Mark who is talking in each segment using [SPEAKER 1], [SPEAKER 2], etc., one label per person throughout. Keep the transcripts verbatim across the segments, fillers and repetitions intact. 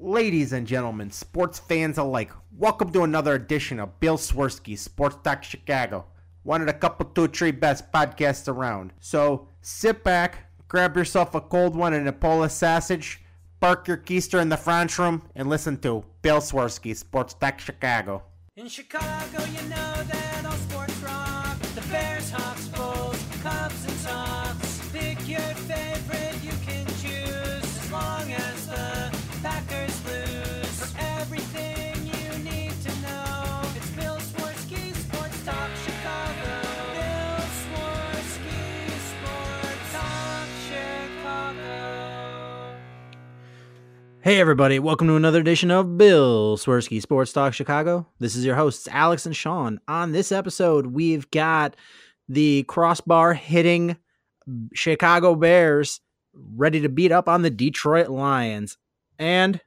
[SPEAKER 1] Ladies and gentlemen, sports fans alike, welcome to another edition of Bill Swirsky, Sports Talk Chicago, one of the couple, two, three best podcasts around. So sit back, grab yourself a cold one and a Polish sausage, park your keister in the French room, and listen to Bill Swirsky, Sports Talk Chicago.
[SPEAKER 2] In Chicago, you know that all sports rock. The Bears, Hawks, Bulls, Cubs, and Sox. Pick your favorite, you can choose, as long as the Packers lose. For everything you need to know, it's Bill Swirsky, Sports Talk Chicago. Bill Swirsky, Sports Talk Chicago.
[SPEAKER 3] Hey everybody, welcome to another edition of Bill Swirsky Sports Talk Chicago. This is your hosts, Alex and Sean. On this episode, we've got the crossbar hitting Chicago Bears ready to beat up on the Detroit Lions. And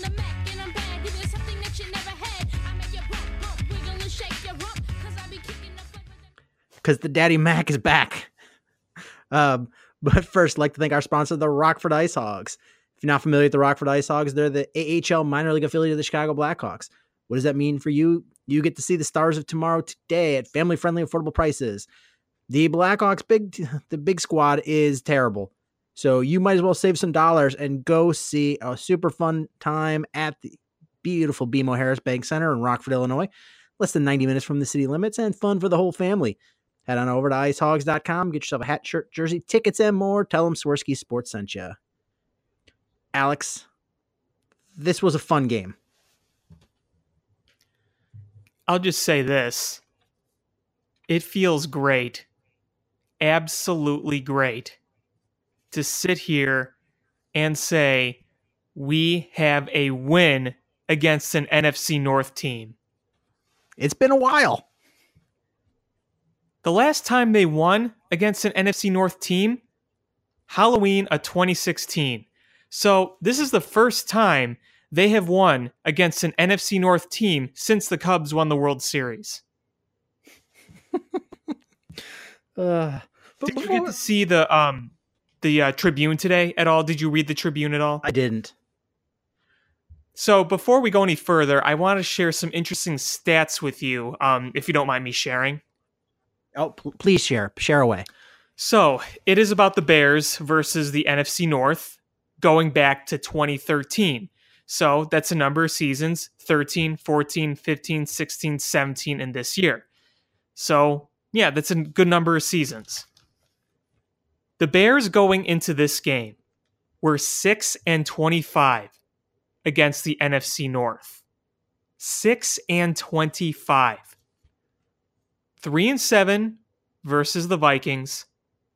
[SPEAKER 3] because the Daddy Mac is back. Um, but first, I'd like to thank our sponsor, the Rockford Ice Hogs. If you're not familiar with the Rockford Ice Hogs, they're the A H L minor league affiliate of the Chicago Blackhawks. What does that mean for you? You get to see the stars of tomorrow today at family-friendly, affordable prices. The Blackhawks, big, the big squad is terrible. So you might as well save some dollars and go see a super fun time at the beautiful B M O Harris Bank Center in Rockford, Illinois. Less than ninety minutes from the city limits and fun for the whole family. Head on over to ice hogs dot com, get yourself a hat, shirt, jersey, tickets, and more. Tell them Swirsky Sports sent you. Alex, this was a fun game.
[SPEAKER 4] I'll just say this. It feels great, absolutely great, to sit here and say we have a win against an N F C North team.
[SPEAKER 3] It's been a while.
[SPEAKER 4] The last time they won against an N F C North team, Halloween of twenty sixteen. So this is the first time they have won against an N F C North team since the Cubs won the World Series.
[SPEAKER 3] uh,
[SPEAKER 4] Did
[SPEAKER 3] before...
[SPEAKER 4] you get to see the um the uh, Tribune today at all? Did you read the Tribune at all?
[SPEAKER 3] I didn't.
[SPEAKER 4] So before we go any further, I want to share some interesting stats with you, um, if you don't mind me sharing.
[SPEAKER 3] Oh, pl- please share. Share away.
[SPEAKER 4] So it is about the Bears versus the N F C North going back to twenty thirteen. So that's a number of seasons, thirteen, fourteen, fifteen, sixteen, seventeen, and this year. So yeah, that's a good number of seasons. The Bears going into this game were six and twenty-five against the N F C North. six and twenty-five. three and seven versus the Vikings.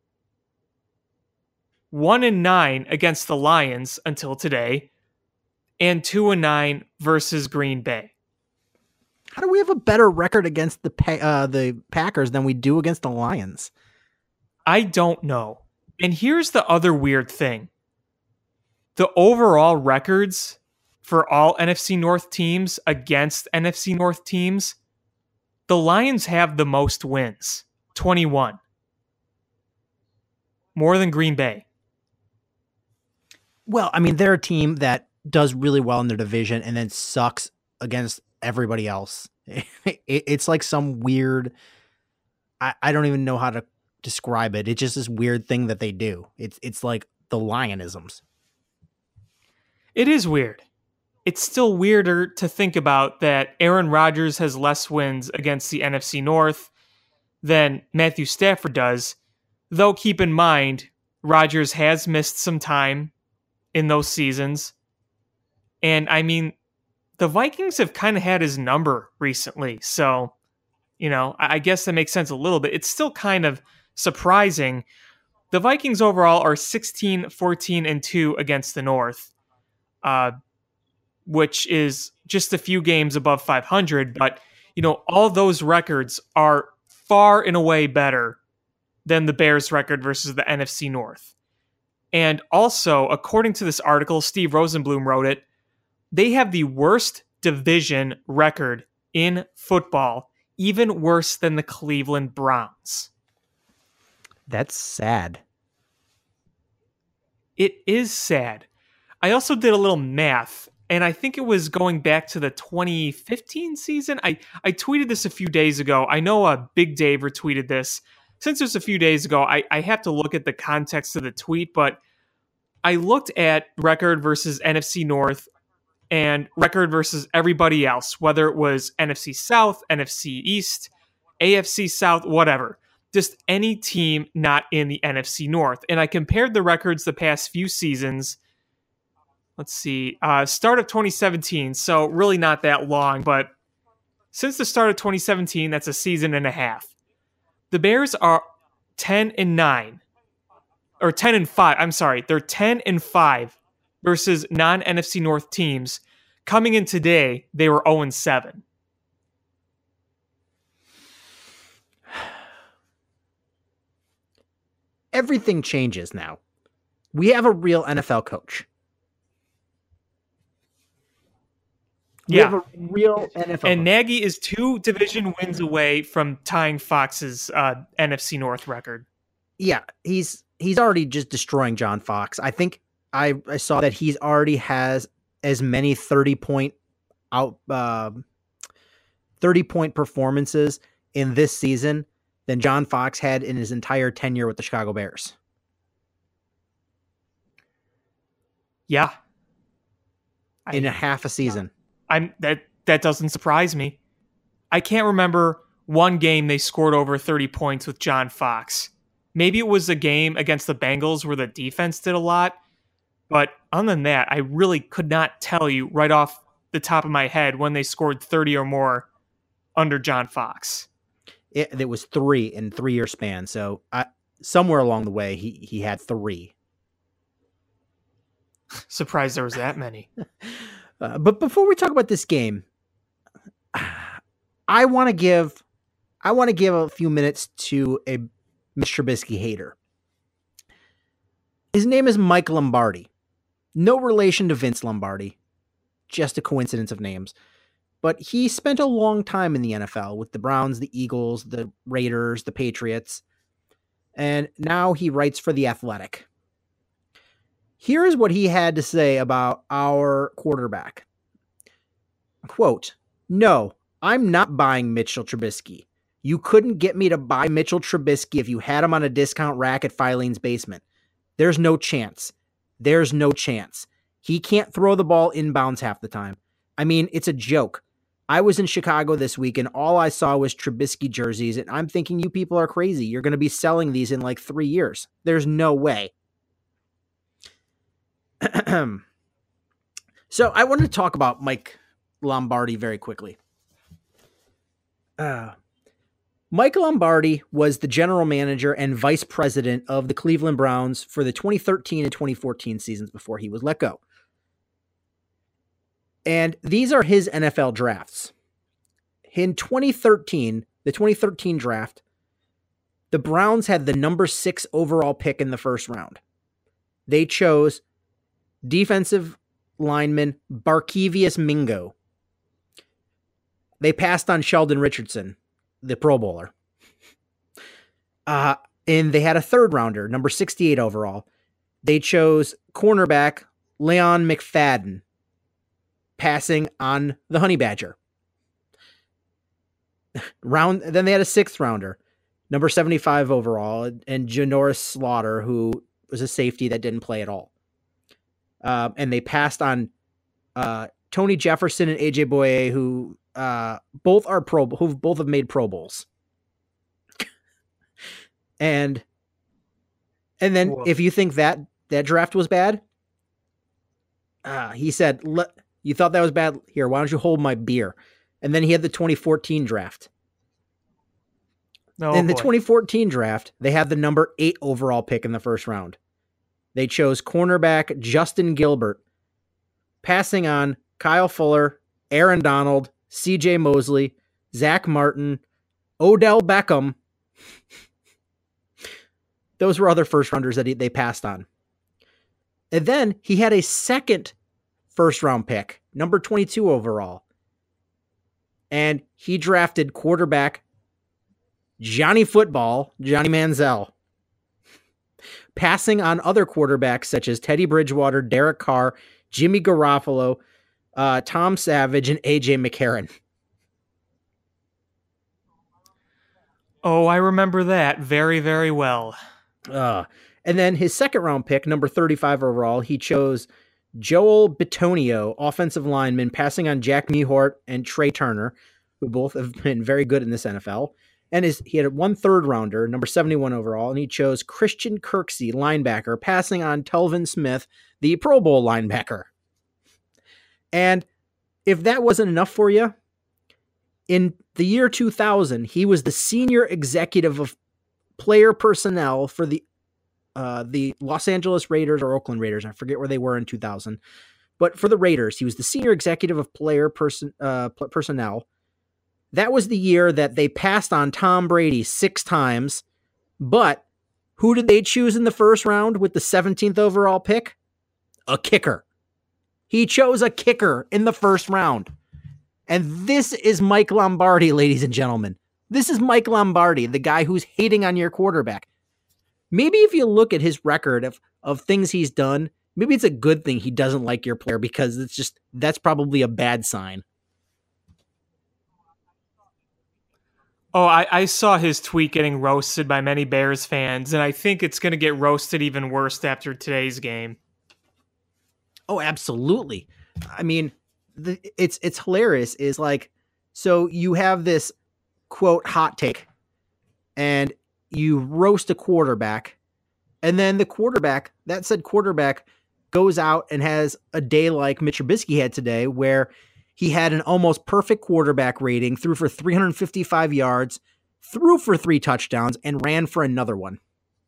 [SPEAKER 4] one and nine against the Lions until today. And two and nine versus Green Bay.
[SPEAKER 3] How do we have a better record against the pa- uh, the Packers than we do against the Lions?
[SPEAKER 4] I don't know. And here's the other weird thing. The overall records for all N F C North teams against N F C North teams, the Lions have the most wins, twenty-one. More than Green Bay.
[SPEAKER 3] Well, I mean, they're a team that does really well in their division and then sucks against everybody else. It's like some weird, I, I don't even know how to describe it. It's just this weird thing that they do. It's it's like the Lionisms.
[SPEAKER 4] It is weird. It's still weirder to think about that Aaron Rodgers has less wins against the N F C North than Matthew Stafford does. Though keep in mind, Rodgers has missed some time in those seasons. And I mean, the Vikings have kind of had his number recently. So, you know, I guess that makes sense a little bit. It's still kind of surprising. The Vikings overall are sixteen, fourteen, and two against the North, uh, which is just a few games above five hundred. But, you know, all those records are far and away better than the Bears record versus the N F C North. And also, according to this article, Steve Rosenblum wrote it, they have the worst division record in football, even worse than the Cleveland Browns.
[SPEAKER 3] That's sad.
[SPEAKER 4] It is sad. I also did a little math, and I think it was going back to the twenty fifteen season. I, I tweeted this a few days ago. I know uh, Big Dave retweeted this. Since it was a few days ago, I, I have to look at the context of the tweet, but I looked at record versus N F C North and record versus everybody else, whether it was N F C South, N F C East, A F C South, whatever. Just any team not in the N F C North. And I compared the records the past few seasons. Let's see, uh, start of twenty seventeen, so really not that long, but since the start of twenty seventeen, that's a season and a half. The Bears are ten and nine, or ten and five. I'm sorry, they're ten and five versus non-N F C North teams. Coming in today, they were zero and seven.
[SPEAKER 3] Everything changes now. We have a real N F L coach. We
[SPEAKER 4] Yeah.
[SPEAKER 3] have a real N F L
[SPEAKER 4] And
[SPEAKER 3] coach.
[SPEAKER 4] Nagy is two division wins away from tying Fox's uh, N F C North record.
[SPEAKER 3] Yeah, he's he's already just destroying John Fox. I think I, I saw that he's already has as many thirty point out uh, thirty point performances in this season than John Fox had in his entire tenure with the Chicago Bears.
[SPEAKER 4] Yeah.
[SPEAKER 3] In
[SPEAKER 4] I-
[SPEAKER 3] a half a season.
[SPEAKER 4] I'm that that doesn't surprise me. I can't remember one game they scored over thirty points with John Fox. Maybe it was a game against the Bengals where the defense did a lot, but other than that, I really could not tell you right off the top of my head when they scored thirty or more under John Fox.
[SPEAKER 3] It, it was three in three year span. So I, somewhere along the way, he he had three.
[SPEAKER 4] Surprised there was that many.
[SPEAKER 3] Uh, but before we talk about this game, I want to give I want to give a few minutes to a Mitch Trubisky hater. His name is Mike Lombardi. No relation to Vince Lombardi, just a coincidence of names. But he spent a long time in the N F L with the Browns, the Eagles, the Raiders, the Patriots, and now he writes for The Athletic. Here is what he had to say about our quarterback. Quote, "No, I'm not buying Mitchell Trubisky. You couldn't get me to buy Mitchell Trubisky if you had him on a discount rack at Filene's basement. There's no chance. There's no chance. He can't throw the ball inbounds half the time. I mean, it's a joke. I was in Chicago this week and all I saw was Trubisky jerseys, and I'm thinking you people are crazy. You're going to be selling these in like three years. There's no way." So I wanted to talk about Mike Lombardi very quickly. Uh, Mike Lombardi was the general manager and vice president of the Cleveland Browns for the twenty thirteen and twenty fourteen seasons before he was let go. And these are his N F L drafts. In twenty thirteen, the twenty thirteen draft, the Browns had the number six overall pick in the first round. They chose defensive lineman Barkevius Mingo. They passed on Sheldon Richardson, the Pro Bowler. Uh, and they had a third rounder, number sixty-eight overall. They chose cornerback Leon McFadden, passing on the Honey Badger. Round, then they had a sixth rounder, number seventy-five overall, and Janoris Slaughter, who was a safety that didn't play at all. Um, and they passed on uh, Tony Jefferson and A J Boye, who uh, both are pro, who both have made Pro Bowls. and and then
[SPEAKER 4] Whoa.
[SPEAKER 3] if you think that that draft was bad, uh, he said, "Let you thought that was bad. Here, why don't you hold my beer?" And then he had the twenty fourteen draft.
[SPEAKER 4] No,
[SPEAKER 3] in the
[SPEAKER 4] boy.
[SPEAKER 3] twenty fourteen draft, they had the number eight overall pick in the first round. They chose cornerback Justin Gilbert, passing on Kyle Fuller, Aaron Donald, C J Mosley, Zach Martin, Odell Beckham. Those were other first rounders that he, they passed on. And then he had a second first round pick, number twenty-two overall. And he drafted quarterback Johnny Football, Johnny Manziel, passing on other quarterbacks such as Teddy Bridgewater, Derek Carr, Jimmy Garoppolo, uh, Tom Savage and A J McCarron.
[SPEAKER 4] Oh, I remember that very, very well.
[SPEAKER 3] Uh, and then his second round pick, number thirty-five overall, he chose Joel Bitonio, offensive lineman, passing on Jack Mehort and Trey Turner, who both have been very good in this N F L. And his, he had one third rounder, number seventy-one overall, and he chose Christian Kirksey, linebacker, passing on Telvin Smith, the Pro Bowl linebacker. And if that wasn't enough for you, in the year two thousand, he was the senior executive of player personnel for the uh, the Los Angeles Raiders or Oakland Raiders. I forget where they were in two thousand. But for the Raiders, he was the senior executive of player person uh, personnel. That was the year that they passed on Tom Brady six times. But who did they choose in the first round with the seventeenth overall pick? A kicker. He chose a kicker in the first round. And this is Mike Lombardi, ladies and gentlemen. This is Mike Lombardi, the guy who's hating on your quarterback. Maybe if you look at his record of, of things he's done, maybe it's a good thing he doesn't like your player, because it's just, that's probably a bad sign.
[SPEAKER 4] Oh, I, I saw his tweet getting roasted by many Bears fans, and I think it's going to get roasted even worse after today's game.
[SPEAKER 3] Oh, absolutely. I mean, the, it's it's hilarious. Is like, so you have this quote hot take, and you roast a quarterback, and then the quarterback, that said quarterback, goes out and has a day like Mitch Trubisky had today, where he had an almost perfect quarterback rating, threw for three hundred fifty-five yards, threw for three touchdowns, and ran for another one.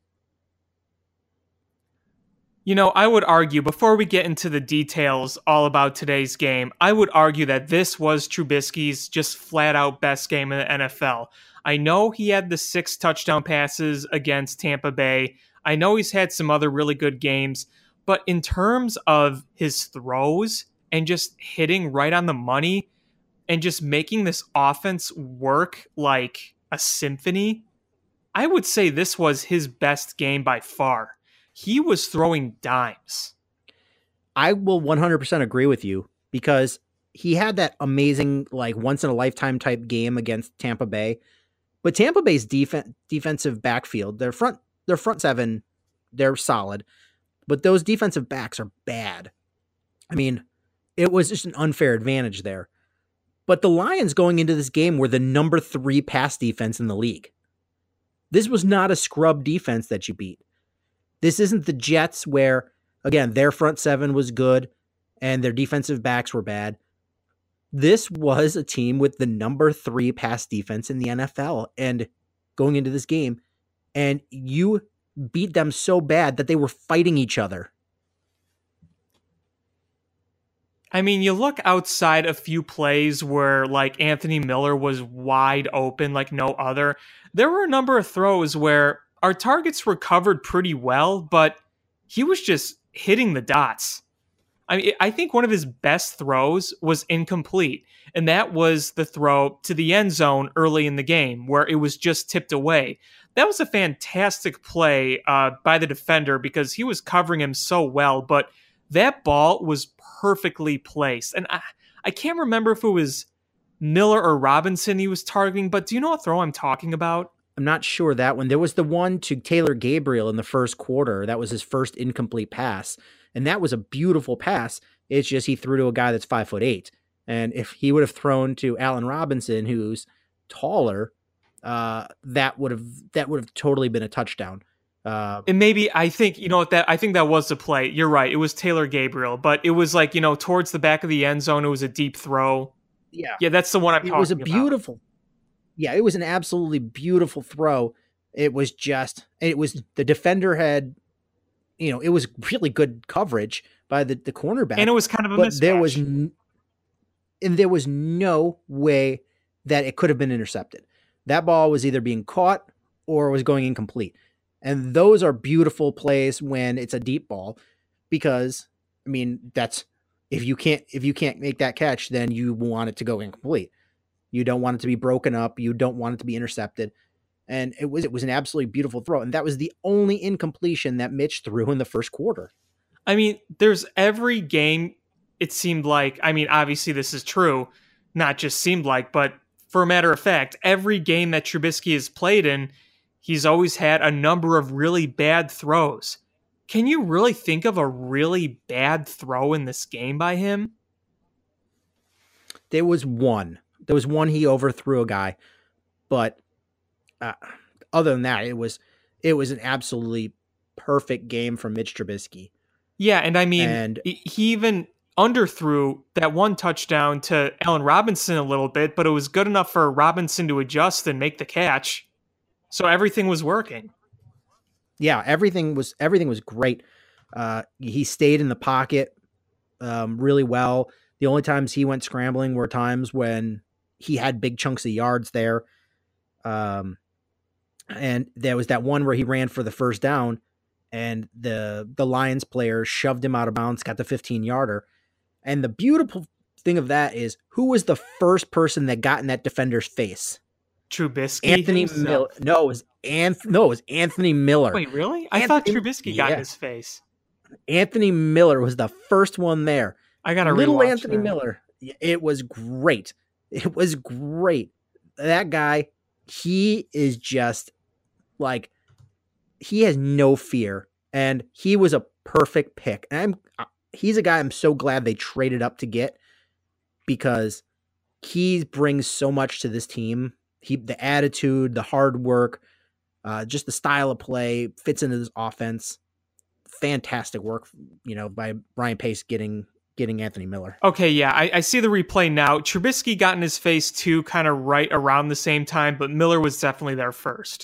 [SPEAKER 4] You know, I would argue, before we get into the details all about today's game, I would argue that this was Trubisky's just flat-out best game in the N F L. I know he had the six touchdown passes against Tampa Bay. I know he's had some other really good games. But in terms of his throws and just hitting right on the money and just making this offense work like a symphony, I would say this was his best game by far. He was throwing dimes.
[SPEAKER 3] I will one hundred percent agree with you, because he had that amazing, like, once-in-a-lifetime type game against Tampa Bay. But Tampa Bay's def- defensive backfield, their front, their front seven, they're solid. But those defensive backs are bad. I mean, it was just an unfair advantage there. But the Lions going into this game were the number three pass defense in the league. This was not a scrub defense that you beat. This isn't the Jets where, again, their front seven was good and their defensive backs were bad. This was a team with the number three pass defense in the N F L, and going into this game, and you beat them so bad that they were fighting each other.
[SPEAKER 4] I mean, you look outside a few plays where, like, Anthony Miller was wide open like no other. There were a number of throws where our targets were covered pretty well, but he was just hitting the dots. I mean, I think one of his best throws was incomplete, and that was the throw to the end zone early in the game where it was just tipped away. That was a fantastic play uh, by the defender because he was covering him so well, but that ball was perfectly placed. And I, I can't remember if it was Miller or Robinson he was targeting, but do you know what throw I'm talking about?
[SPEAKER 3] I'm not sure that one. There was the one to Taylor Gabriel in the first quarter. That was his first incomplete pass. And that was a beautiful pass. It's just he threw to a guy that's five foot eight. And if he would have thrown to Allen Robinson, who's taller, uh, that would have that would have totally been a touchdown. Uh,
[SPEAKER 4] and maybe I think, you know, that I think that was the play. You're right. It was Taylor Gabriel, but it was like, you know, towards the back of the end zone. It was a deep throw.
[SPEAKER 3] Yeah.
[SPEAKER 4] Yeah, that's the one I'm
[SPEAKER 3] it
[SPEAKER 4] talking about.
[SPEAKER 3] It was a beautiful. About. Yeah, it was an absolutely beautiful throw. It was just, it was, the defender had, you know, it was really good coverage by the, the cornerback.
[SPEAKER 4] And it was kind of a
[SPEAKER 3] but
[SPEAKER 4] mismatch.
[SPEAKER 3] There was, n- and there was no way that it could have been intercepted. That ball was either being caught or was going incomplete. And those are beautiful plays when it's a deep ball, because, I mean, that's, if you can't, if you can't make that catch, then you want it to go incomplete. You don't want it to be broken up. You don't want it to be intercepted. And it was, it was an absolutely beautiful throw. And that was the only incompletion that Mitch threw in the first quarter.
[SPEAKER 4] I mean, there's every game it seemed like, I mean, obviously this is true, not just seemed like, but for a matter of fact, every game that Trubisky has played in, he's always had a number of really bad throws. Can you really think of a really bad throw in this game by him?
[SPEAKER 3] There was one. There was one he overthrew a guy, but uh, other than that, it was it was an absolutely perfect game from Mitch Trubisky.
[SPEAKER 4] Yeah, and I mean,
[SPEAKER 3] and,
[SPEAKER 4] he even underthrew that one touchdown to Allen Robinson a little bit, but it was good enough for Robinson to adjust and make the catch. So everything was working.
[SPEAKER 3] Yeah, everything was everything was great. Uh, he stayed in the pocket um, really well. The only times he went scrambling were times when he had big chunks of yards there. Um, and there was that one where he ran for the first down, and the the Lions player shoved him out of bounds, got the fifteen yarder. And the beautiful thing of that is, who was the first person that got in that defender's face?
[SPEAKER 4] Trubisky.
[SPEAKER 3] Anthony Miller. No, it was Anth- No, it was Anthony Miller.
[SPEAKER 4] Wait, really? I
[SPEAKER 3] Anthony,
[SPEAKER 4] thought Trubisky got
[SPEAKER 3] yeah.
[SPEAKER 4] in his face.
[SPEAKER 3] Anthony Miller was the first one there.
[SPEAKER 4] I got to
[SPEAKER 3] Little
[SPEAKER 4] rewatch
[SPEAKER 3] Anthony
[SPEAKER 4] that.
[SPEAKER 3] Miller. It was great. It was great. That guy, he is just like, he has no fear, and he was a perfect pick. And I'm, he's a guy I'm so glad they traded up to get, because he brings so much to this team. He, the attitude, the hard work, uh, just the style of play fits into this offense. Fantastic work, you know, by Ryan Pace getting getting Anthony Miller.
[SPEAKER 4] Okay, yeah, I, I see the replay now. Trubisky got in his face too, kind of right around the same time, but Miller was definitely there first.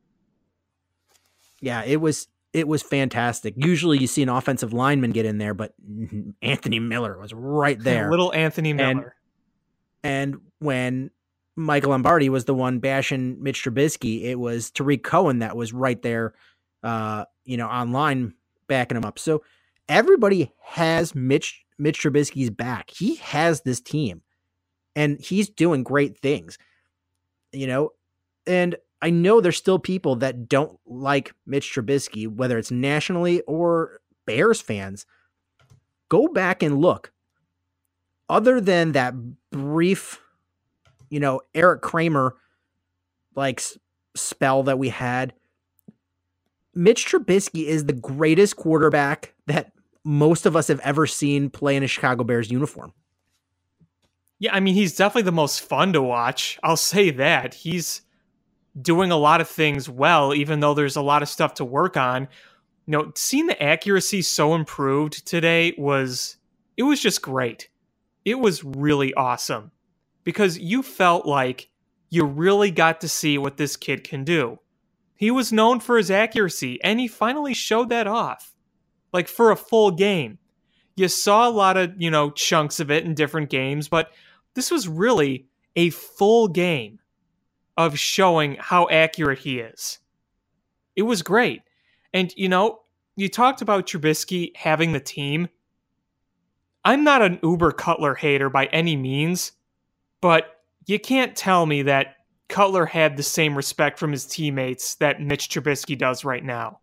[SPEAKER 3] Yeah, it was it was fantastic. Usually you see an offensive lineman get in there, but Anthony Miller was right there.
[SPEAKER 4] Little Anthony Miller.
[SPEAKER 3] And, and when Michael Lombardi was the one bashing Mitch Trubisky, it was Tariq Cohen that was right there, uh, you know, online backing him up. So everybody has Mitch Mitch Trubisky's back. He has this team, and he's doing great things, you know, and I know there's still people that don't like Mitch Trubisky, whether it's nationally or Bears fans. Go back and look. Other than that brief, you know, Eric Kramer like spell that we had, Mitch Trubisky is the greatest quarterback that most of us have ever seen play in a Chicago Bears uniform.
[SPEAKER 4] Yeah, I mean, he's definitely the most fun to watch. I'll say that. He's doing a lot of things well, even though there's a lot of stuff to work on. You know, seeing the accuracy so improved today was, it was just great. It was really awesome, because you felt like you really got to see what this kid can do. He was known for his accuracy, and he finally showed that off. Like, for a full game. You saw a lot of, you know, chunks of it in different games, but this was really a full game of showing how accurate he is. It was great. And, you know, you talked about Trubisky having the team. I'm not an Uber Cutler hater by any means, but you can't tell me that Cutler had the same respect from his teammates that Mitch Trubisky does right now.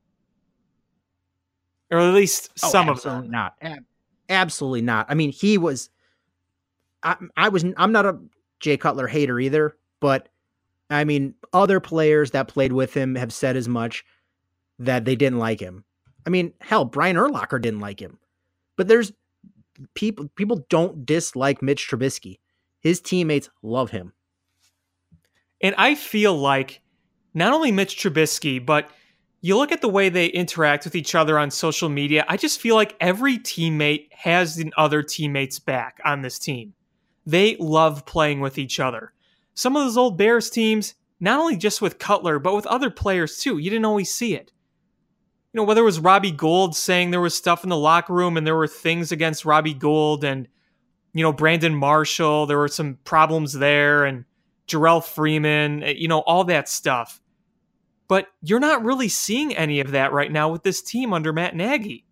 [SPEAKER 4] Or at least some
[SPEAKER 3] oh,
[SPEAKER 4] of them.
[SPEAKER 3] Absolutely not. Ab- absolutely not. I mean, he was. I, I was. I'm not a Jay Cutler hater either, but I mean, other players that played with him have said as much, that they didn't like him. I mean, hell, Brian Urlacher didn't like him. But there's people. People don't dislike Mitch Trubisky. His teammates love him.
[SPEAKER 4] And I feel like not only Mitch Trubisky, but you look at the way they interact with each other on social media, I just feel like every teammate has the other teammates back on this team. They love playing with each other. Some of those old Bears teams, not only just with Cutler, but with other players too, you didn't always see it. You know, whether it was Robbie Gould saying there was stuff in the locker room and there were things against Robbie Gould, and, you know, Brandon Marshall, there were some problems there, and Jarrell Freeman, you know, all that stuff. But you're not really seeing any of that right now with this team under Matt Nagy.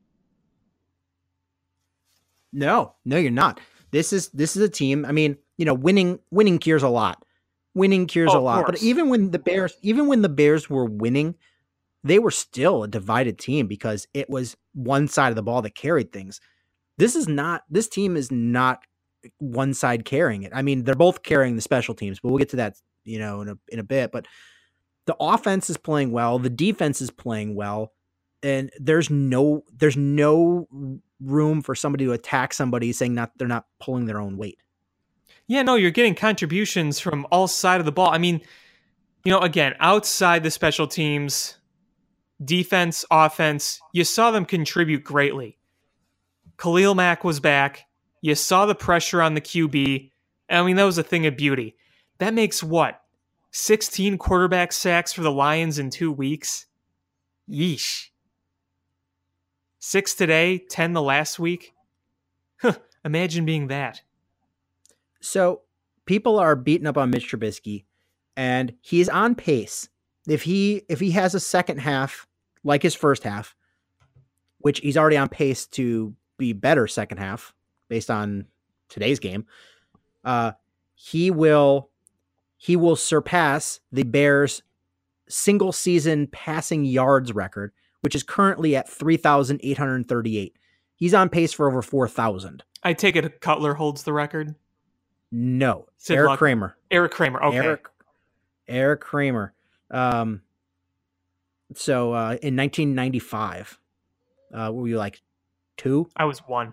[SPEAKER 3] No, no, you're not. This is this is a team. I mean, you know, winning winning cures a lot. Winning cures
[SPEAKER 4] Oh,
[SPEAKER 3] a lot.
[SPEAKER 4] of
[SPEAKER 3] But
[SPEAKER 4] course.
[SPEAKER 3] even when the Bears, even when the Bears were winning, they were still a divided team, because it was one side of the ball that carried things. this is not, this team is not one side carrying it. I mean, they're both carrying the special teams, but we'll get to that, you know, in a, in a bit, but the offense is playing well. The defense is playing well. And there's no, there's no room for somebody to attack somebody saying not, they're not pulling their own weight.
[SPEAKER 4] Yeah, no, you're getting contributions from all sides of the ball. I mean, you know, again, outside the special teams, defense, offense, you saw them contribute greatly. Khalil Mack was back. You saw the pressure on the Q B. I mean, that was a thing of beauty. That makes what? sixteen quarterback sacks for the Lions in two weeks? Yeesh. Six today, ten the last week? Huh, imagine being that.
[SPEAKER 3] So people are beating up on Mitch Trubisky, and he's on pace. If he if he has a second half like his first half, which he's already on pace to be better second half based on today's game, uh, he will he will surpass the Bears' single season passing yards record, which is currently at three thousand eight hundred thirty-eight. He's on pace for over four thousand.
[SPEAKER 4] I take it Cutler holds the record?
[SPEAKER 3] No.
[SPEAKER 4] Sid
[SPEAKER 3] Eric
[SPEAKER 4] Luck-
[SPEAKER 3] Kramer.
[SPEAKER 4] Eric Kramer, okay.
[SPEAKER 3] Eric, Eric Kramer. Um, so uh, in nineteen ninety-five, uh, what were you like two?
[SPEAKER 4] I was one.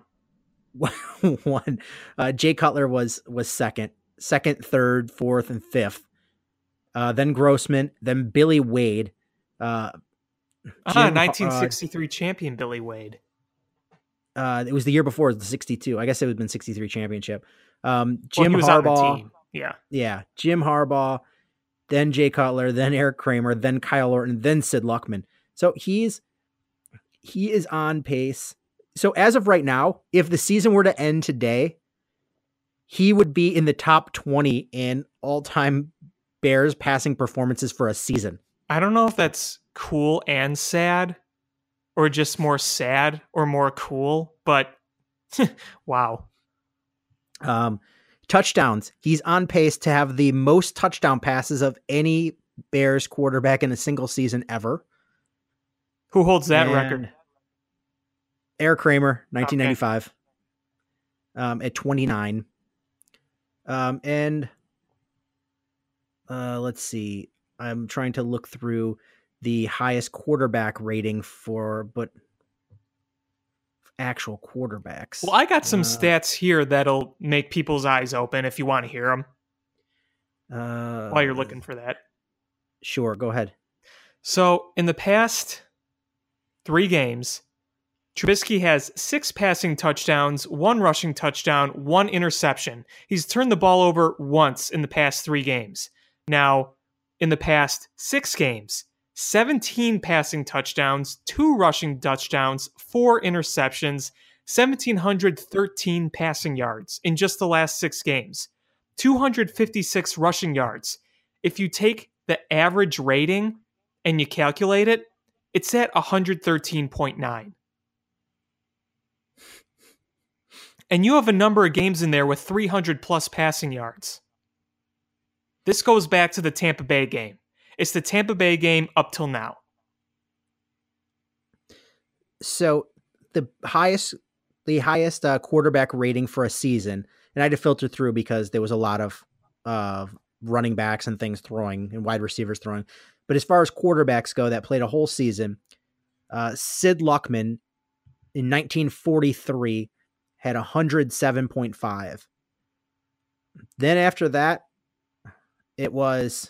[SPEAKER 3] One. Uh, Jay Cutler was was second, second, third, fourth, and fifth. Uh, then Grossman, then Billy Wade. Uh,
[SPEAKER 4] Ah,
[SPEAKER 3] Jim-
[SPEAKER 4] nineteen sixty-three uh, champion Billy Wade.
[SPEAKER 3] Uh, it was the year before, the sixty-two. I guess it would have been sixty-three championship. Um,
[SPEAKER 4] Well,
[SPEAKER 3] Jim
[SPEAKER 4] he was on the
[SPEAKER 3] Harbaugh.
[SPEAKER 4] team. Yeah.
[SPEAKER 3] Yeah, Jim Harbaugh, then Jay Cutler, then Eric Kramer, then Kyle Orton, then Sid Luckman. So he's he is on pace. So as of right now, if the season were to end today, he would be in the top twenty in all-time Bears passing performances for a season.
[SPEAKER 4] I don't know if that's cool and sad, or just more sad or more cool, but wow.
[SPEAKER 3] Um, touchdowns. He's on pace to have the most touchdown passes of any Bears quarterback in a single season ever.
[SPEAKER 4] Who holds that
[SPEAKER 3] And
[SPEAKER 4] record?
[SPEAKER 3] Eric Kramer, nineteen ninety-five, okay. um, at twenty-nine. Um, and uh, let's see. I'm trying to look through the highest quarterback rating for, but actual quarterbacks.
[SPEAKER 4] Well, I got some
[SPEAKER 3] uh,
[SPEAKER 4] stats here that'll make people's eyes open if you want to hear them
[SPEAKER 3] uh,
[SPEAKER 4] while you're looking for that.
[SPEAKER 3] Sure, go ahead.
[SPEAKER 4] So in the past three games, Trubisky has six passing touchdowns, one rushing touchdown, one interception. He's turned the ball over once in the past three games. Now, in the past six games, seventeen passing touchdowns, two rushing touchdowns, four interceptions, one thousand seven hundred thirteen passing yards in just the last six games, two hundred fifty-six rushing yards. If you take the average rating and you calculate it, it's at one hundred thirteen point nine. And you have a number of games in there with three hundred plus passing yards. This goes back to the Tampa Bay game. It's the Tampa Bay game up till now.
[SPEAKER 3] So the highest, the highest uh, quarterback rating for a season, and I had to filter through because there was a lot of uh, running backs and things throwing and wide receivers throwing. But as far as quarterbacks go that played a whole season, uh, Sid Luckman in nineteen forty-three had one hundred seven point five. Then after that, it was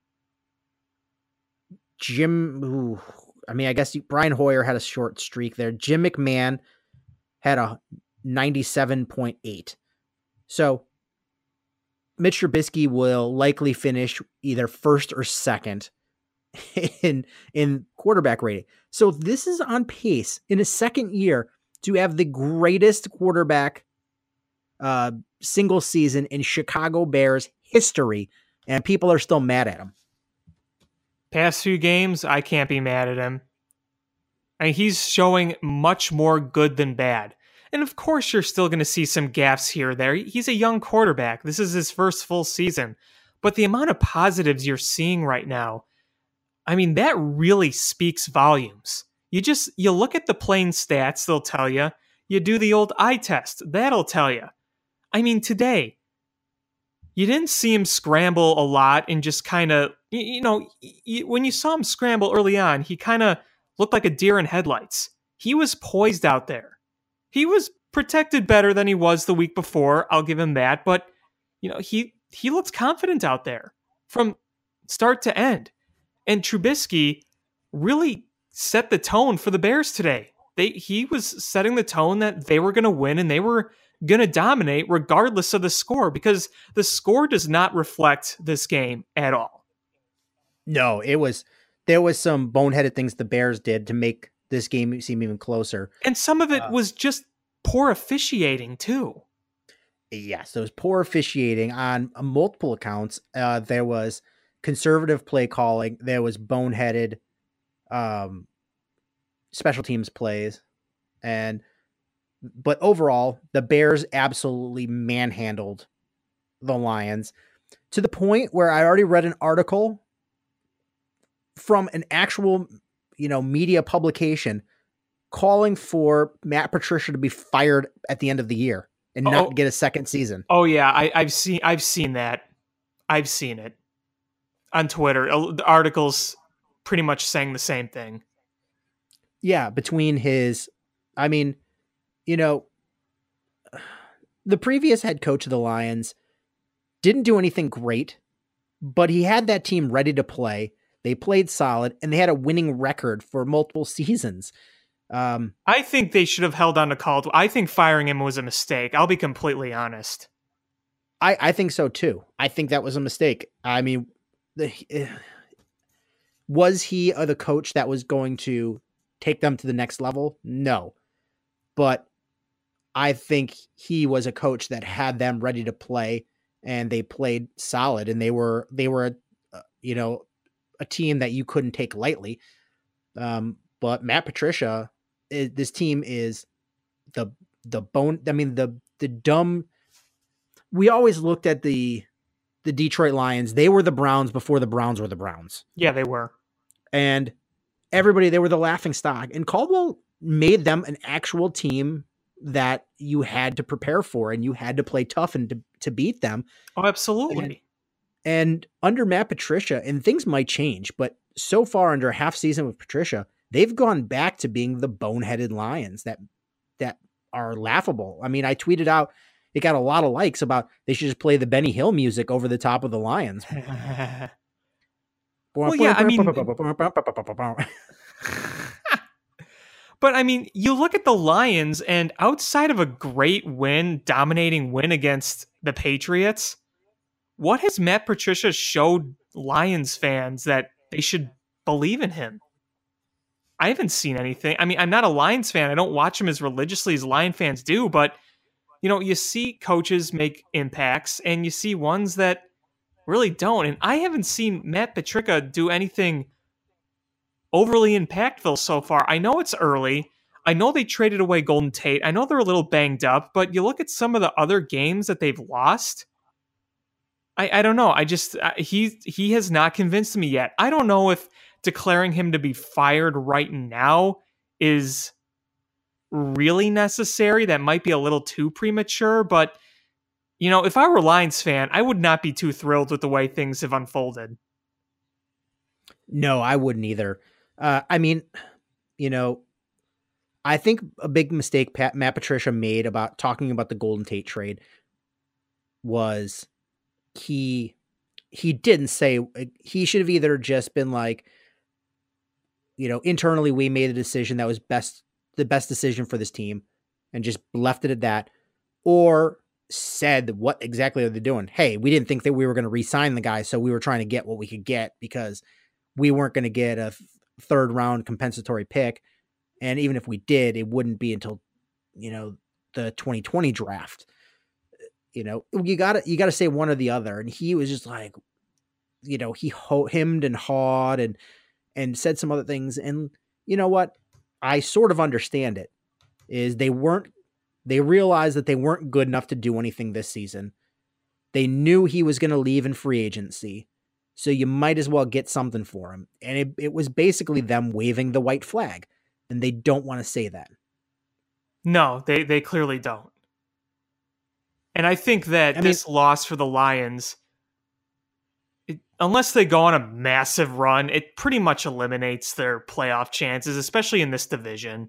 [SPEAKER 3] Jim. Ooh, I mean, I guess you, Brian Hoyer had a short streak there. Jim McMahon had a ninety-seven point eight. So Mitch Trubisky will likely finish either first or second in in quarterback rating. So this is on pace in his second year to have the greatest quarterback uh, single season in Chicago Bears history, and people are still mad at him.
[SPEAKER 4] Past few games, I can't be mad at him. I mean, he's showing much more good than bad. And of course, you're still going to see some gaffes here or there. He's a young quarterback. This is his first full season. But the amount of positives you're seeing right now, I mean, that really speaks volumes. You just, you look at the plain stats, they'll tell you, You do the old eye test. That'll tell you. I mean, today, you didn't see him scramble a lot and just kind of, you know, when you saw him scramble early on, he kind of looked like a deer in headlights. He was poised out there. He was protected better than he was the week before. I'll give him that. But, you know, he, he looked confident out there from start to end. And Trubisky really set the tone for the Bears today. They he was setting the tone that they were going to win and they were going to dominate regardless of the score, because the score does not reflect this game at all.
[SPEAKER 3] No, it was there was some boneheaded things the Bears did to make this game seem even closer.
[SPEAKER 4] And some of it
[SPEAKER 3] uh,
[SPEAKER 4] was just poor officiating too.
[SPEAKER 3] Yes, there was poor officiating on multiple accounts. Uh, there was conservative play calling. There was boneheaded um, special teams plays. And, but overall, the Bears absolutely manhandled the Lions to the point where I already read an article from an actual, you know, media publication calling for Matt Patricia to be fired at the end of the year and not
[SPEAKER 4] oh,
[SPEAKER 3] get a second season.
[SPEAKER 4] Oh yeah. I, I've seen, I've seen that. I've seen it on Twitter. The articles pretty much saying the same thing.
[SPEAKER 3] Yeah. Between his, I mean, you know, the previous head coach of the Lions didn't do anything great, but he had that team ready to play. They played solid and they had a winning record for multiple seasons. Um,
[SPEAKER 4] I think they should have held on to Caldwell. I think firing him was a mistake. I'll be completely honest.
[SPEAKER 3] I, I think so too. I think that was a mistake. I mean, the, uh, was he uh, the coach that was going to take them to the next level? No, but I think he was a coach that had them ready to play, and they played solid, and they were they were, uh, you know, a team that you couldn't take lightly. Um, but Matt Patricia, is, this team is the the bone. I mean, the the dumb. We always looked at the the Detroit Lions. They were the Browns before the Browns were the Browns.
[SPEAKER 4] Yeah, they were.
[SPEAKER 3] And everybody, they were the laughing stock. And Caldwell made them an actual team that you had to prepare for, and you had to play tough and to, to beat them.
[SPEAKER 4] Oh, absolutely.
[SPEAKER 3] And, and under Matt Patricia, and things might change, but so far under a half season with Patricia, they've gone back to being the boneheaded Lions that that are laughable. I mean, I tweeted out, it got a lot of likes about they should just play the Benny Hill music over the top of the Lions.
[SPEAKER 4] Well, yeah, I mean, but I mean, you look at the Lions, and outside of a great win, dominating win against the Patriots, what has Matt Patricia showed Lions fans that they should believe in him? I haven't seen anything. I mean, I'm not a Lions fan. I don't watch him as religiously as Lion fans do, but you know, you see coaches make impacts, and you see ones that really don't. And I haven't seen Matt Patricia do anything overly impactful so far. I know it's early. I know they traded away Golden Tate. I know they're a little banged up, but you look at some of the other games that they've lost. I, I don't know. I just, uh, he, he has not convinced me yet. I don't know if declaring him to be fired right now is really necessary. That might be a little too premature, but you know, if I were a Lions fan, I would not be too thrilled with the way things have unfolded.
[SPEAKER 3] No, I wouldn't either. Uh, I mean, you know, I think a big mistake Pat, Matt Patricia made about talking about the Golden Tate trade was he he didn't say, he should have either just been like, you know, internally we made a decision that was best the best decision for this team and just left it at that, or said what exactly are they doing? Hey, we didn't think that we were going to re-sign the guy, so we were trying to get what we could get because we weren't going to get a th- third round compensatory pick. And even if we did, it wouldn't be until, you know, the twenty twenty draft. You know, you gotta, you gotta say one or the other. And he was just like, you know, he ho- hemmed and hawed and, and said some other things. And you know what? I sort of understand it. Is they weren't, they realized that they weren't good enough to do anything this season. They knew he was going to leave in free agency, so you might as well get something for him. And it, it was basically them waving the white flag, and they don't want to say that.
[SPEAKER 4] No, they they clearly don't. And I think that
[SPEAKER 3] I mean-
[SPEAKER 4] this loss for the Lions, it, unless they go on a massive run, it pretty much eliminates their playoff chances, especially in this division.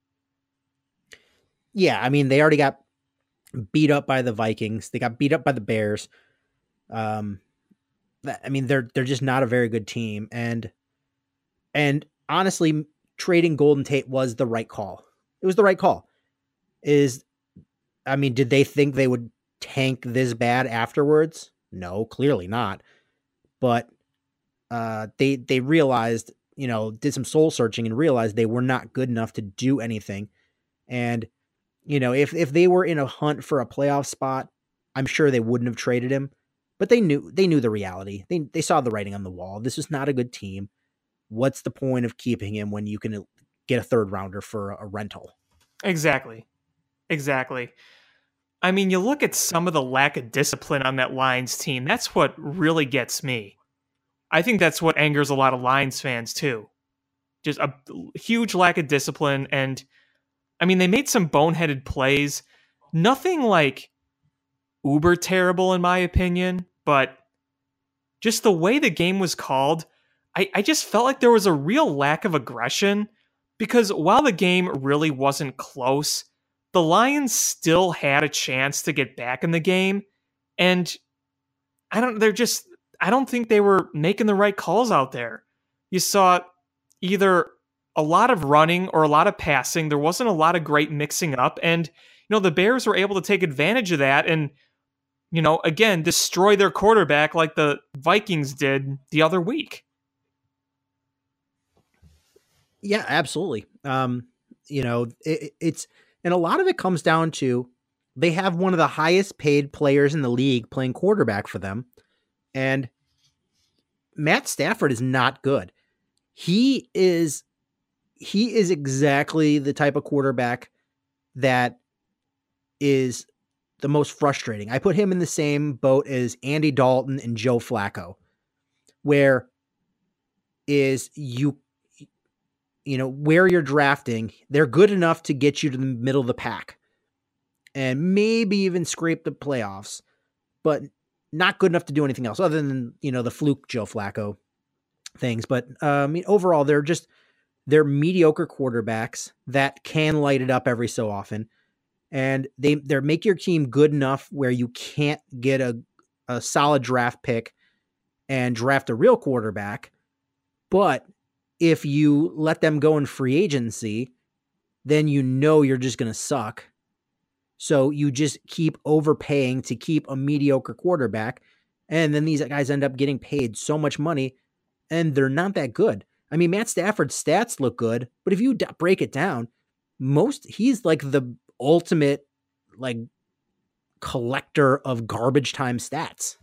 [SPEAKER 3] Yeah, I mean, they already got beat up by the Vikings. They got beat up by the Bears. Um, that- I mean, they're they're just not a very good team, and and honestly, trading Golden Tate was the right call. It was the right call. Is I mean, did they think they would tank this bad afterwards? No, clearly not. But uh, they they realized, you know, did some soul searching and realized they were not good enough to do anything. And you know, if if they were in a hunt for a playoff spot, I'm sure they wouldn't have traded him. But they knew they knew the reality. They they saw the writing on the wall. This is not a good team. What's the point of keeping him when you can get a third rounder for a, a rental?
[SPEAKER 4] Exactly. Exactly. I mean, you look at some of the lack of discipline on that Lions team. That's what really gets me. I think that's what angers a lot of Lions fans too. Just a huge lack of discipline. And I mean, they made some boneheaded plays. Nothing like uber terrible in my opinion, but just the way the game was called, I, I just felt like there was a real lack of aggression, because while the game really wasn't close, the Lions still had a chance to get back in the game. And I don't, they're just, I don't think they were making the right calls out there. You saw either a lot of running or a lot of passing. There wasn't a lot of great mixing up. And, you know, the Bears were able to take advantage of that and, you know, again, destroy their quarterback like the Vikings did the other week.
[SPEAKER 3] Yeah, absolutely. Um, you know, it, it's, and a lot of it comes down to they have one of the highest paid players in the league playing quarterback for them. And Matt Stafford is not good. He is, he is exactly the type of quarterback that is the most frustrating. I put him in the same boat as Andy Dalton and Joe Flacco, where is you, you know, where you're drafting, they're good enough to get you to the middle of the pack and maybe even scrape the playoffs, but not good enough to do anything else other than, you know, the fluke Joe Flacco things. But uh, I mean, overall, they're just, they're mediocre quarterbacks that can light it up every so often. And they, they make your team good enough where you can't get a, a solid draft pick and draft a real quarterback. But if you let them go in free agency, then you know you're just going to suck. So you just keep overpaying to keep a mediocre quarterback. And then these guys end up getting paid so much money and they're not that good. I mean, Matt Stafford's stats look good, but if you d- break it down, most he's like the ultimate like collector of garbage time stats.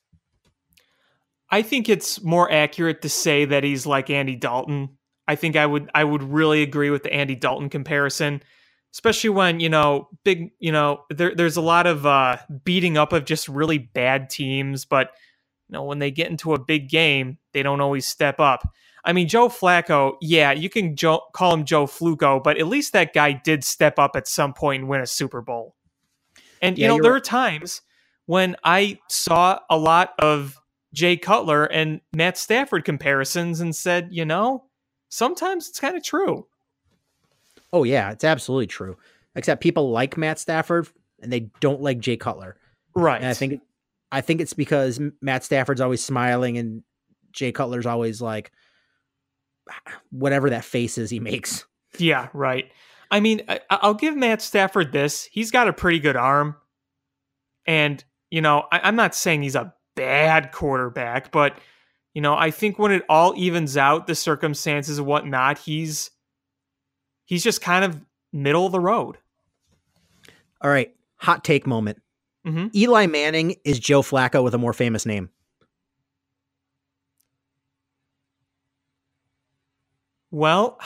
[SPEAKER 4] I think it's more accurate to say that he's like Andy Dalton. I think I would I would really agree with the Andy Dalton comparison, especially when, you know, big, you know, there, there's a lot of uh, beating up of just really bad teams, but you know, when they get into a big game, they don't always step up. I mean, Joe Flacco, yeah, you can jo- call him Joe Fluco, but at least that guy did step up at some point and win a Super Bowl. And, you
[SPEAKER 3] Yeah,
[SPEAKER 4] know,
[SPEAKER 3] you're
[SPEAKER 4] there
[SPEAKER 3] right.
[SPEAKER 4] are times when I saw a lot of Jay Cutler and Matt Stafford comparisons and said, you know, sometimes it's kind of true.
[SPEAKER 3] Oh yeah, it's absolutely true. Except people like Matt Stafford and they don't like Jay Cutler.
[SPEAKER 4] Right.
[SPEAKER 3] And I think, I think it's because Matt Stafford's always smiling and Jay Cutler's always like, whatever that face is he makes.
[SPEAKER 4] Yeah, right. I mean, I, I'll give Matt Stafford this. He's got a pretty good arm. And, you know, I, I'm not saying he's a bad quarterback, but, you know, I think when it all evens out, the circumstances and whatnot, he's he's just kind of middle of the road.
[SPEAKER 3] All right. Hot take moment.
[SPEAKER 4] Mm-hmm.
[SPEAKER 3] Eli Manning is Joe Flacco with a more famous name.
[SPEAKER 4] Well,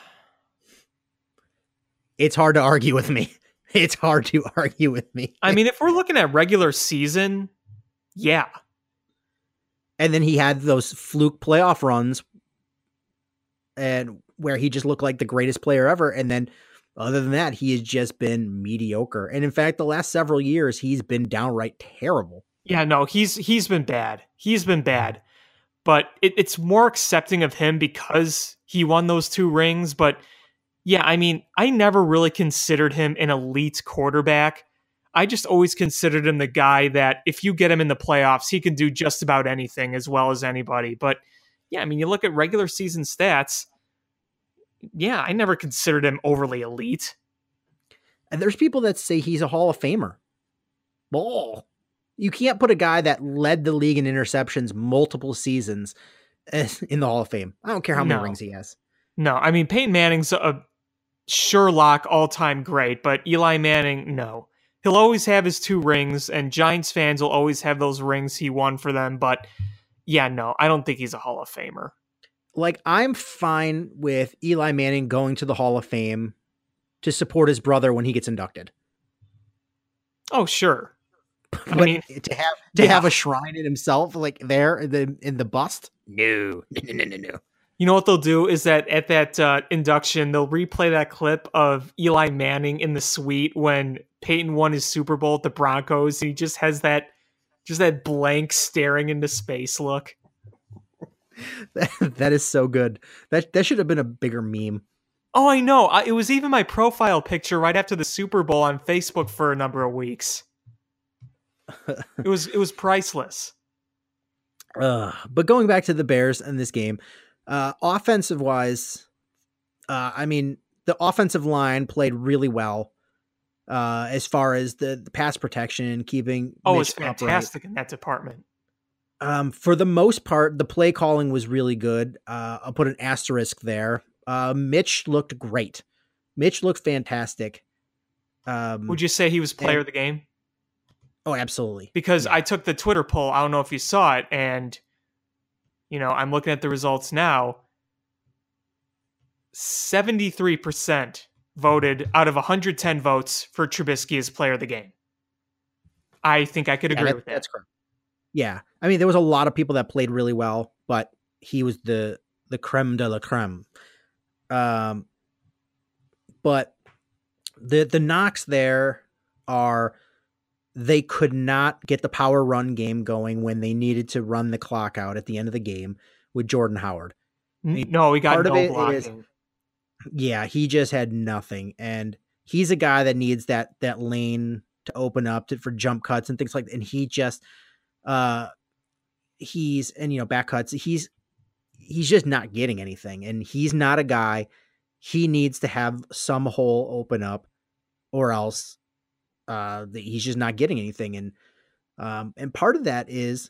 [SPEAKER 3] It's hard to argue with me. It's hard to argue with me.
[SPEAKER 4] I mean, if we're looking at regular season, yeah.
[SPEAKER 3] And then he had those fluke playoff runs and where he just looked like the greatest player ever. And then Other than that, he has just been mediocre. And in fact, the last several years, he's been downright terrible.
[SPEAKER 4] Yeah, no, he's he's been bad. He's been bad. But it, it's more accepting of him because he won those two rings. But yeah, I mean, I never really considered him an elite quarterback. I just always considered him the guy that if you get him in the playoffs, he can do just about anything as well as anybody. But yeah, I mean, you look at regular season stats. Yeah, I never considered him overly elite.
[SPEAKER 3] And there's people that say he's a Hall of Famer. Bull. You can't put a guy that led the league in interceptions multiple seasons in the Hall of Fame. I don't care how many
[SPEAKER 4] No.
[SPEAKER 3] rings he has.
[SPEAKER 4] No, I mean, Peyton Manning's a Sherlock all-time great, but Eli Manning, no. He'll always have his two rings, and Giants fans will always have those rings he won for them, but yeah, no, I don't think he's a Hall of Famer.
[SPEAKER 3] Like, I'm fine with Eli Manning going to the Hall of Fame to support his brother when he gets inducted.
[SPEAKER 4] Oh, sure. I
[SPEAKER 3] But
[SPEAKER 4] mean,
[SPEAKER 3] to have to
[SPEAKER 4] yeah.
[SPEAKER 3] have a shrine in himself, like there in the in the bust, no, no, no, no, no.
[SPEAKER 4] You know what they'll do is that at that uh, induction, they'll replay that clip of Eli Manning in the suite when Peyton won his Super Bowl at the Broncos, and he just has that just that blank staring into space look.
[SPEAKER 3] That is so good. That that should have been a bigger meme.
[SPEAKER 4] Oh, I know. I, it was even my profile picture right after the Super Bowl on Facebook for a number of weeks. It was it was priceless.
[SPEAKER 3] Uh, but going back to the Bears in this game, uh, offensive wise, uh, I mean, the offensive line played really well uh, as far as the, the pass protection, keeping
[SPEAKER 4] Oh,
[SPEAKER 3] Mitch
[SPEAKER 4] it's
[SPEAKER 3] upright.
[SPEAKER 4] fantastic in that department.
[SPEAKER 3] Um, for the most part, the play calling was really good. Uh, I'll put an asterisk there. Uh, Mitch looked great. Mitch looked fantastic. Um,
[SPEAKER 4] Would you say he was player
[SPEAKER 3] and-
[SPEAKER 4] of the game?
[SPEAKER 3] Oh, absolutely.
[SPEAKER 4] Because
[SPEAKER 3] Yeah.
[SPEAKER 4] I took the Twitter poll. I don't know if you saw it, and you know I'm looking at the results now. seventy-three percent voted out of one hundred ten votes for Trubisky as player of the game. I think I could
[SPEAKER 3] Yeah,
[SPEAKER 4] agree
[SPEAKER 3] that-
[SPEAKER 4] with that.
[SPEAKER 3] That's correct. Yeah, I mean, there was a lot of people that played really well, but he was the the creme de la creme. Um, but the the knocks there are they could not get the power run game going when they needed to run the clock out at the end of the game with Jordan Howard.
[SPEAKER 4] N- no, we got
[SPEAKER 3] part of
[SPEAKER 4] no
[SPEAKER 3] it
[SPEAKER 4] blocking.
[SPEAKER 3] is- Yeah, he just had nothing, and he's a guy that needs that that lane to open up to, for jump cuts and things like that. And he just, uh, he's and you know back cuts. He's he's just not getting anything, and he's not a guy. He needs to have some hole open up, or else, uh, the, he's just not getting anything. And um, and part of that is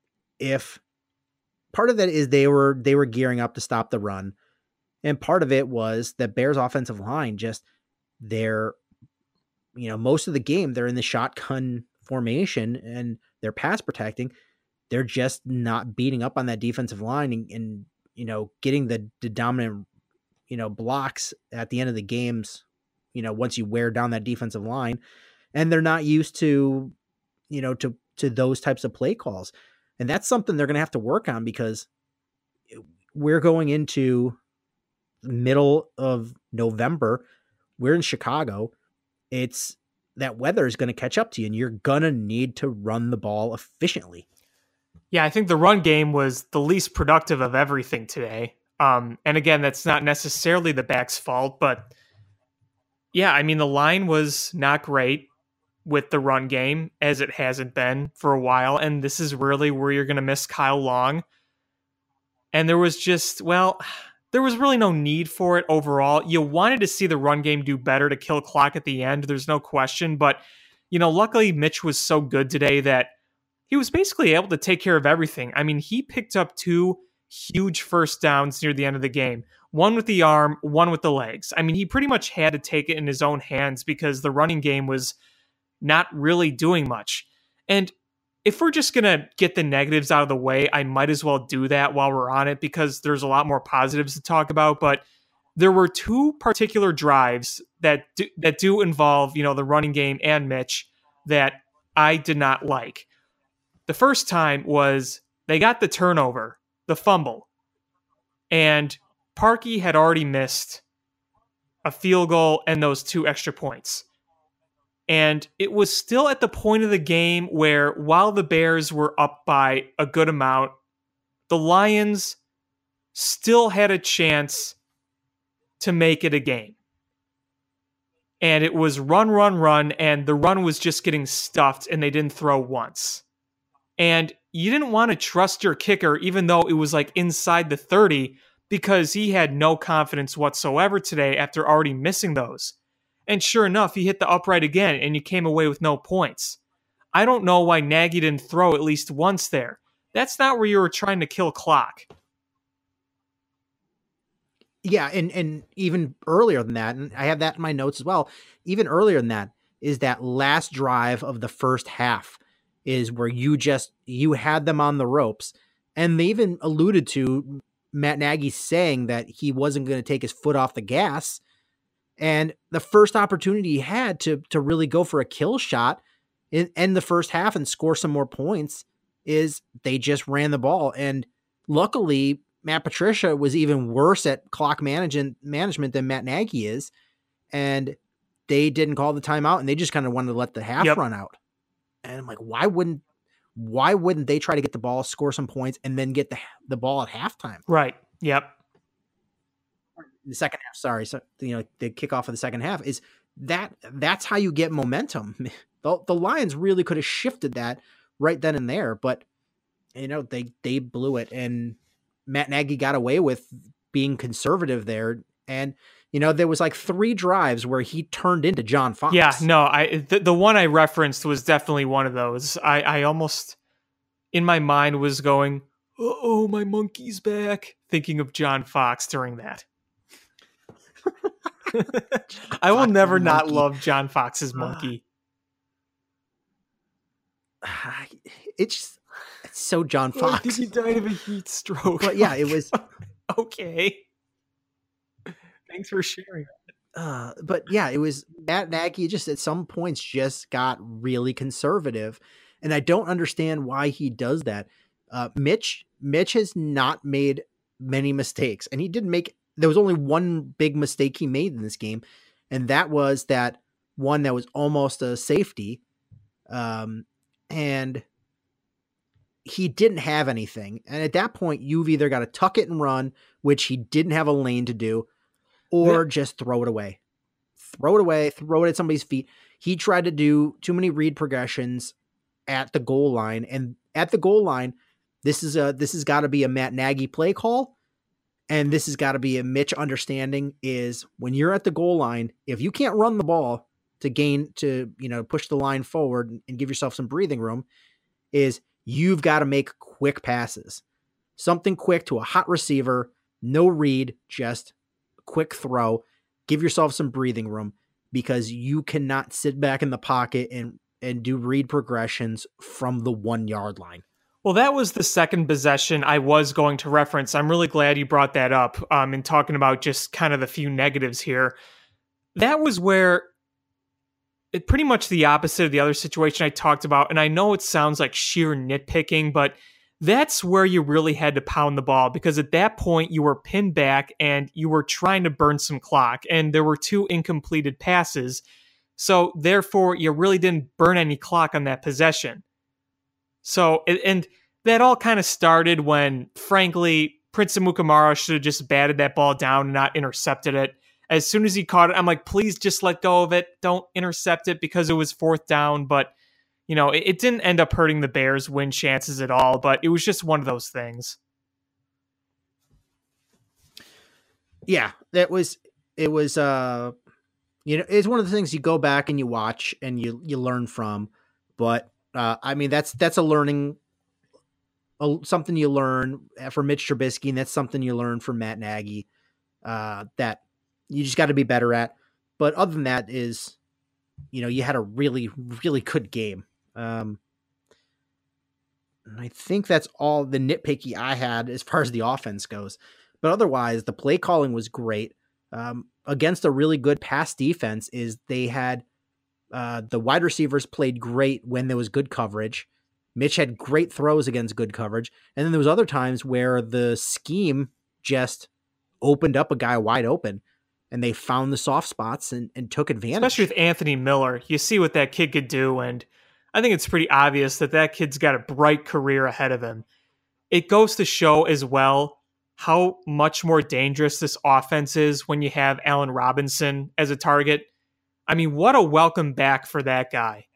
[SPEAKER 3] if part of that is they were they were gearing up to stop the run. And part of it was that Bears offensive line just they're, you know, most of the game they're in the shotgun formation and they're pass protecting. They're just not beating up on that defensive line and, and you know, getting the, the dominant, you know, blocks at the end of the games, you know, once you wear down that defensive line. And they're not used to, you know, to, to those types of play calls. And that's something they're going to have to work on because we're going into middle of November. We're in Chicago. It's that weather is going to catch up to you and you're going to need to run the ball efficiently.
[SPEAKER 4] Yeah, I think the run game was the least productive of everything today. Um, and again, that's not necessarily the back's fault, but yeah, I mean, the line was not great with the run game as it hasn't been for a while. And this is really where you're going to miss Kyle Long. And there was just, well, there was really no need for it overall. You wanted to see the run game do better to kill clock at the end. There's no question. But, you know, luckily Mitch was so good today that he was basically able to take care of everything. I mean, he picked up two huge first downs near the end of the game. One with the arm, one with the legs. I mean, he pretty much had to take it in his own hands because the running game was not really doing much. And if we're just going to get the negatives out of the way, I might as well do that while we're on it because there's a lot more positives to talk about. But there were two particular drives that do, that do involve, you know, the running game and Mitch that I did not like. The first time was they got the turnover, the fumble, and Parkey had already missed a field goal, and those two extra points. And it was still at the point of the game where, while the Bears were up by a good amount, the Lions still had a chance to make it a game. And it was run, run, run, and the run was just getting stuffed, and they didn't throw once. And you didn't want to trust your kicker, even though it was like inside the thirty, because he had no confidence whatsoever today after already missing those. And sure enough, he hit the upright again, and you came away with no points. I don't know why Nagy didn't throw at least once there. That's not where you were trying to kill clock.
[SPEAKER 3] Yeah, and, and even earlier than that, and I have that in my notes as well, even earlier than that is that last drive of the first half is where you just, you had them on the ropes. And they even alluded to Matt Nagy saying that he wasn't going to take his foot off the gas. And the first opportunity he had to to really go for a kill shot in, in the first half and score some more points is they just ran the ball. And luckily, Matt Patricia was even worse at clock management management than Matt Nagy is. And they didn't call the timeout, and they just kind of wanted to let the half
[SPEAKER 4] Yep.
[SPEAKER 3] run out. And I'm like, why wouldn't why wouldn't they try to get the ball, score some points, and then get the the ball at halftime?
[SPEAKER 4] Right. Yep.
[SPEAKER 3] The second half, sorry. So, you know, the kickoff of the second half is that that's how you get momentum. The, the Lions really could have shifted that right then and there, but you know, they, they blew it, and Matt Nagy got away with being conservative there. And, you know, there was like three drives where he turned into John Fox.
[SPEAKER 4] Yeah, no, I the, the one I referenced was definitely one of those. I, I almost, in my mind, was going, oh, my monkey's back, thinking of John Fox during that. I will
[SPEAKER 3] Fox
[SPEAKER 4] never
[SPEAKER 3] the
[SPEAKER 4] not
[SPEAKER 3] monkey.
[SPEAKER 4] love John Fox's monkey.
[SPEAKER 3] It's just, it's so John
[SPEAKER 4] I
[SPEAKER 3] Fox.
[SPEAKER 4] think he died of a heat stroke.
[SPEAKER 3] But yeah, it was,
[SPEAKER 4] Okay. Thanks for sharing.
[SPEAKER 3] uh, but yeah, it was Matt Nagy just at some points just got really conservative. And I don't understand why he does that. Uh, Mitch, Mitch has not made many mistakes, and he didn't make, there was only one big mistake he made in this game. And that was that one that was almost a safety. Um, and he didn't have anything. And at that point, you've either got to tuck it and run, which he didn't have a lane to do, or
[SPEAKER 4] Yeah.
[SPEAKER 3] just throw it away. Throw it away, throw it at somebody's feet. He tried to do too many read progressions at the goal line. And at the goal line, this is a this has got to be a Matt Nagy play call. And this has got to be a Mitch understanding is when you're at the goal line, if you can't run the ball to gain to, you know, push the line forward and give yourself some breathing room, is you've got to make quick passes. Something quick to a hot receiver, no read, just quick throw. Give yourself some breathing room because you cannot sit back in the pocket and, and do read progressions from the one yard line.
[SPEAKER 4] Well, that was the second possession I was going to reference. I'm really glad you brought that up um, in talking about just kind of the few negatives here. That was where it pretty much the opposite of the other situation I talked about. And I know it sounds like sheer nitpicking, but that's where you really had to pound the ball, because at that point you were pinned back and you were trying to burn some clock, and there were two incompleted passes. So therefore you really didn't burn any clock on that possession. So, and that all kind of started when, frankly, Prince Amukamara should have just batted that ball down and not intercepted it. As soon as he caught it, I'm like, please just let go of it. Don't intercept it, because it was fourth down. But, you know, it, it didn't end up hurting the Bears' win chances at all. But it was just one of those things.
[SPEAKER 3] Yeah, that was, it was, uh, you know, it's one of the things you go back and you watch and you, you learn from, but, uh, I mean, that's, that's a learning, a, something you learn for Mitch Trubisky, and that's something you learn from Matt Nagy, uh, that you just got to be better at. But other than that is, you know, you had a really, really good game. Um, and I think that's all the nitpicky I had as far as the offense goes. But otherwise, the play calling was great. Um, against a really good pass defense is they had uh, the wide receivers played great when there was good coverage. Mitch had great throws against good coverage. And then there was other times where the scheme just opened up a guy wide open. and they found the soft spots and, and took advantage.
[SPEAKER 4] Especially with Anthony Miller. You see what that kid could do, and I think it's pretty obvious that that kid's got a bright career ahead of him. It goes to show as well how much more dangerous this offense is when you have Allen Robinson as a target. I mean, what a welcome back for that guy.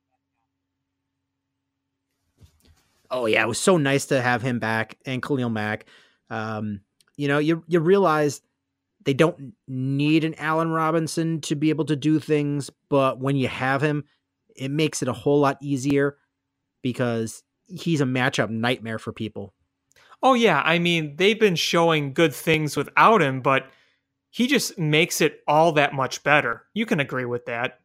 [SPEAKER 3] Oh, yeah, it was so nice to have him back, and Khalil Mack. Um, you know, you you realize they don't need an Allen Robinson to be able to do things, but when you have him, it makes it a whole lot easier because he's a matchup nightmare for people.
[SPEAKER 4] Oh, yeah. I mean, they've been showing good things without him, but he just makes it all that much better. You can agree with that.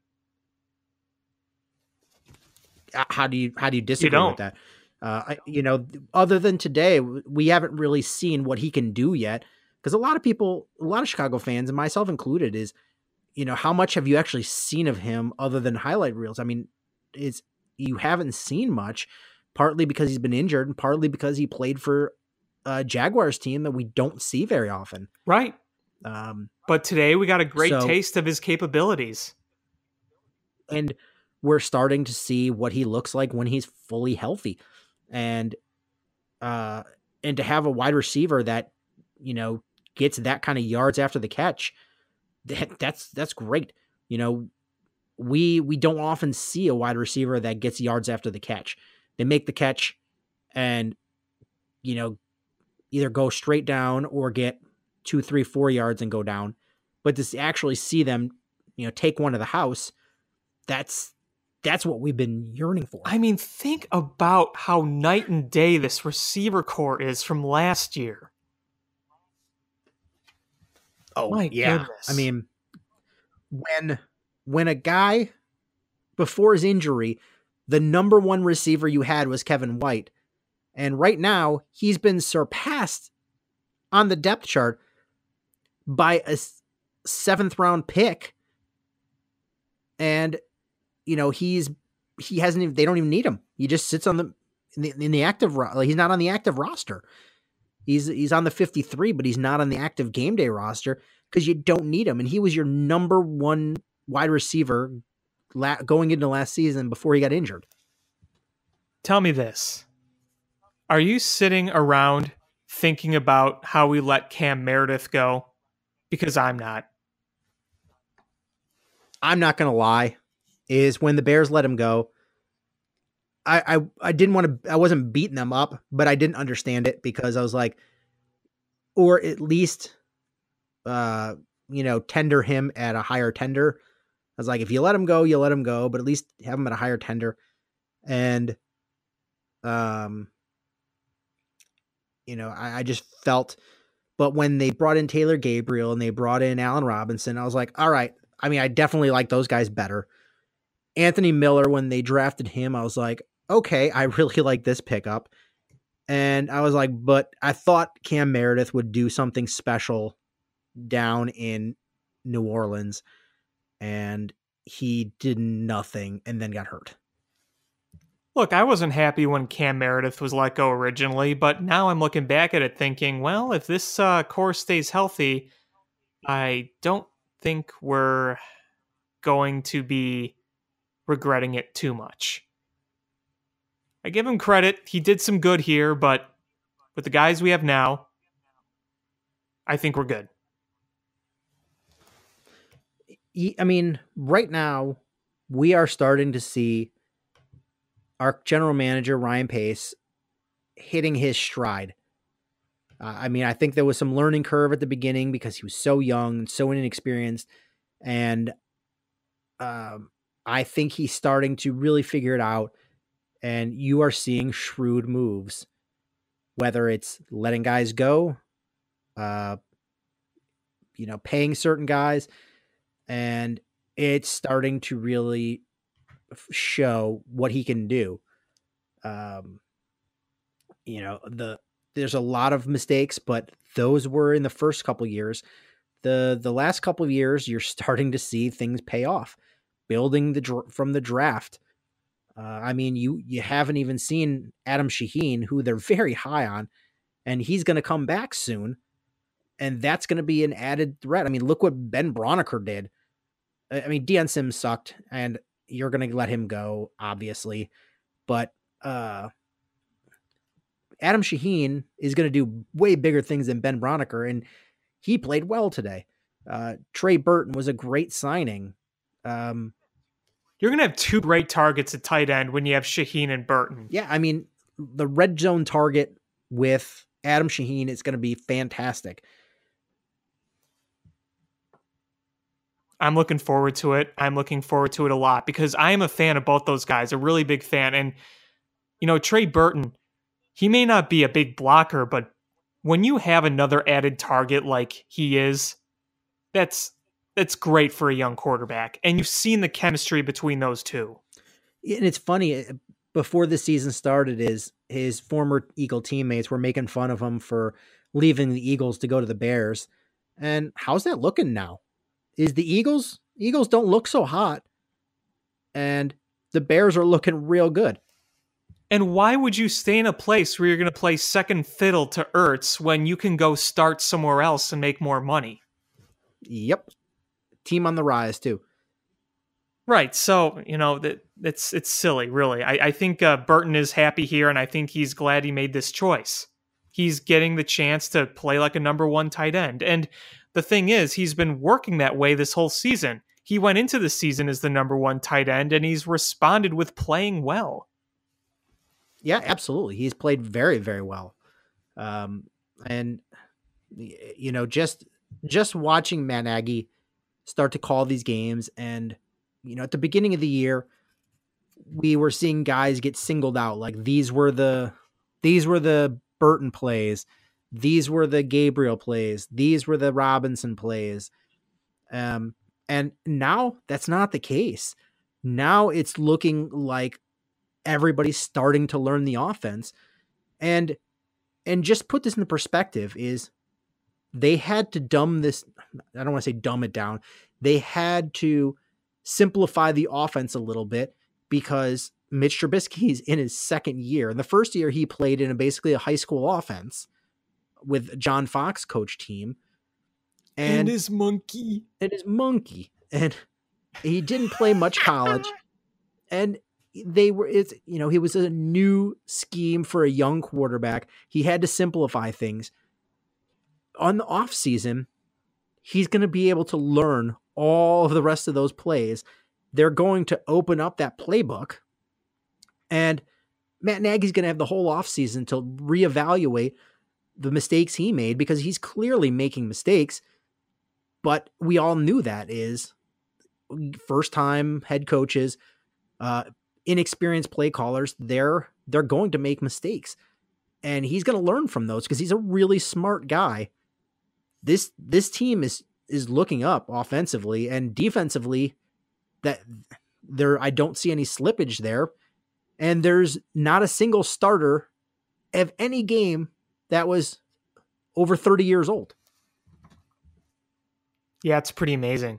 [SPEAKER 3] How do you how do you disagree
[SPEAKER 4] You don't.
[SPEAKER 3] with that? Uh, I, you know, other than today, we haven't really seen what he can do yet. Because a lot of people, a lot of Chicago fans, and myself included, is, you know, how much have you actually seen of him other than highlight reels? I mean, it's you haven't seen much, partly because he's been injured, and partly because he played for a Jaguars team that we don't see very often.
[SPEAKER 4] Right.
[SPEAKER 3] Um,
[SPEAKER 4] but today we got a great
[SPEAKER 3] so,
[SPEAKER 4] taste of his capabilities.
[SPEAKER 3] And we're starting to see what he looks like when he's fully healthy. And uh, and to have a wide receiver that, you know, gets that kind of yards after the catch, that, that's that's great. You know, we we don't often see a wide receiver that gets yards after the catch. They make the catch and, you know, either go straight down or get two, three, four yards and go down. But to actually see them, you know, take one to the house, that's that's what we've been yearning for.
[SPEAKER 4] I mean, think about how night and day this receiver core is from last year.
[SPEAKER 3] Oh,
[SPEAKER 4] my
[SPEAKER 3] yeah.
[SPEAKER 4] goodness.
[SPEAKER 3] I mean, when when a guy before his injury, the number one receiver you had was Kevin White. And right now, he's been surpassed on the depth chart by a seventh round pick. And, you know, he's he hasn't even, they don't even need him. He just sits on the in the, in the active ro- he's not on the active roster. He's he's on the fifty-three, but he's not on the active game day roster because you don't need him. And he was your number one wide receiver la- going into last season before he got injured.
[SPEAKER 4] Tell me this. Are you sitting around thinking about how we let Cam Meredith go? Because I'm not.
[SPEAKER 3] I'm not going to lie, is when the Bears let him go, I, I, I didn't want to, I wasn't beating them up, but I didn't understand it because I was like, or at least, uh, you know, tender him at a higher tender. I was like, if you let him go, you let him go, but at least have him at a higher tender. And, um, you know, I, I just felt, but when they brought in Taylor Gabriel and they brought in Allen Robinson, I was like, all right. I mean, I definitely like those guys better. Anthony Miller, when they drafted him, I was like, okay, I really like this pickup. And I was like, but I thought Cam Meredith would do something special down in New Orleans. And he did nothing and then got hurt.
[SPEAKER 4] Look, I wasn't happy when Cam Meredith was let go originally, but now I'm looking back at it thinking, well, if this uh, core stays healthy, I don't think we're going to be regretting it too much. I give him credit. He did some good here, but with the guys we have now, I think we're good.
[SPEAKER 3] I mean, right now, we are starting to see our general manager, Ryan Pace, hitting his stride. Uh, I mean, I think there was some learning curve at the beginning because he was so young and so inexperienced. And um, I think he's starting to really figure it out. And you are seeing shrewd moves, whether it's letting guys go, uh, you know, paying certain guys. And it's starting to really show what he can do. Um, you know, the there's a lot of mistakes, but those were in the first couple years. The the last couple of years, you're starting to see things pay off. Building the from the draft. Uh, I mean, you you haven't even seen Adam Shaheen, who they're very high on, and he's going to come back soon. And that's going to be an added threat. I mean, look what Ben Broniker did. I mean, Deion Sims sucked, and you're going to let him go, obviously. But uh, Adam Shaheen is going to do way bigger things than Ben Broniker, and he played well today. Uh, Trey Burton was a great signing. Um,
[SPEAKER 4] You're going to have two great targets at tight end when you have Shaheen and Burton.
[SPEAKER 3] Yeah, I mean, the red zone target with Adam Shaheen is going to be fantastic.
[SPEAKER 4] I'm looking forward to it. I'm looking forward to it a lot because I am a fan of both those guys, a really big fan. And, you know, Trey Burton, he may not be a big blocker, but when you have another added target like he is, that's that's great for a young quarterback. And you've seen the chemistry between those two.
[SPEAKER 3] And it's funny, before the season started, is his former Eagle teammates were making fun of him for leaving the Eagles to go to the Bears. And how's that looking now? Is the Eagles, Eagles don't look so hot, and the Bears are looking real good.
[SPEAKER 4] And why would you stay in a place where you're going to play second fiddle to Ertz when you can go start somewhere else and make more money?
[SPEAKER 3] Yep. Team on the rise, too.
[SPEAKER 4] Right. So, you know, that it's it's silly, really. I, I think uh, Burton is happy here, and I think he's glad he made this choice. He's getting the chance to play like a number one tight end. And the thing is, he's been working that way this whole season. He went into the season as the number one tight end, and he's responded with playing well.
[SPEAKER 3] Yeah, absolutely. He's played very, very well. Um, and, you know, just just watching Matt Nagy start to call these games, and, you know, at the beginning of the year, we were seeing guys get singled out. Like these were the these were the Burton plays. These were the Gabriel plays. These were the Robinson plays. Um, and now that's not the case. Now it's looking like everybody's starting to learn the offense. And, and just put this into perspective is they had to dumb this. I don't want to say dumb it down. They had to simplify the offense a little bit because Mitch Trubisky is in his second year. And the first year he played in a, basically a high school offense with John Fox coach team. And,
[SPEAKER 4] and his monkey.
[SPEAKER 3] And his monkey. And he didn't play much college. And they were, it's, you know, he was a new scheme for a young quarterback. He had to simplify things. On the off season, he's going to be able to learn all of the rest of those plays. They're going to open up that playbook, and Matt Nagy's going to have the whole offseason to reevaluate the mistakes he made, because he's clearly making mistakes, but we all knew that is first time head coaches, uh, inexperienced play callers. They're, they're going to make mistakes, and he's going to learn from those because he's a really smart guy. This, this team is, is looking up offensively and defensively. That there, I don't see any slippage there. And there's not a single starter of any game that was over thirty years old.
[SPEAKER 4] Yeah, it's pretty amazing.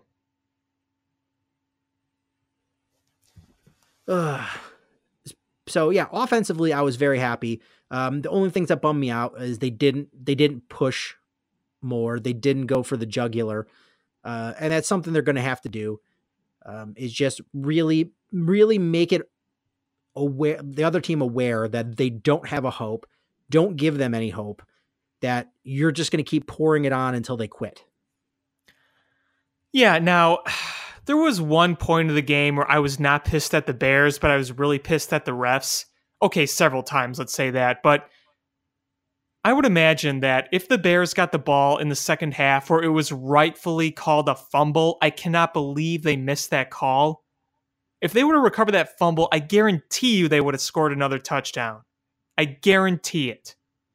[SPEAKER 3] Uh, so yeah, offensively, I was very happy. Um, the only things that bummed me out is they didn't, they didn't push more. They didn't go for the jugular. Uh, and that's something they're going to have to do. Um, is just really, really make it aware, the other team aware that they don't have a hope. Don't give them any hope, that you're just going to keep pouring it on until they quit.
[SPEAKER 4] Yeah. Now, there was one point of the game where I was not pissed at the Bears, but I was really pissed at the refs. Okay, several times, let's say that. But I would imagine that if the Bears got the ball in the second half where it was rightfully called a fumble, I cannot believe they missed that call. If they would have recovered that fumble, I guarantee you they would have scored another touchdown. I guarantee it.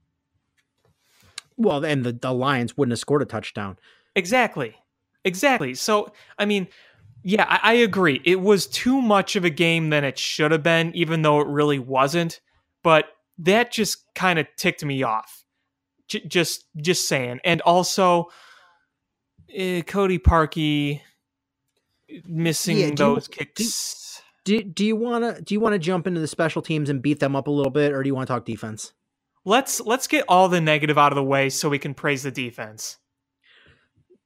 [SPEAKER 3] Well, and the, the Lions wouldn't have scored a touchdown.
[SPEAKER 4] Exactly. Exactly. So, I mean, yeah, I, I agree. It was too much of a game than it should have been, even though it really wasn't. But that just kind of ticked me off. J- just, just saying. And also, uh, Cody Parkey missing
[SPEAKER 3] Yeah, do
[SPEAKER 4] those
[SPEAKER 3] you-
[SPEAKER 4] kicks.
[SPEAKER 3] Do do you want to do you want to jump into the special teams and beat them up a little bit, or do you want to talk defense?
[SPEAKER 4] Let's let's get all the negative out of the way so we can praise the defense.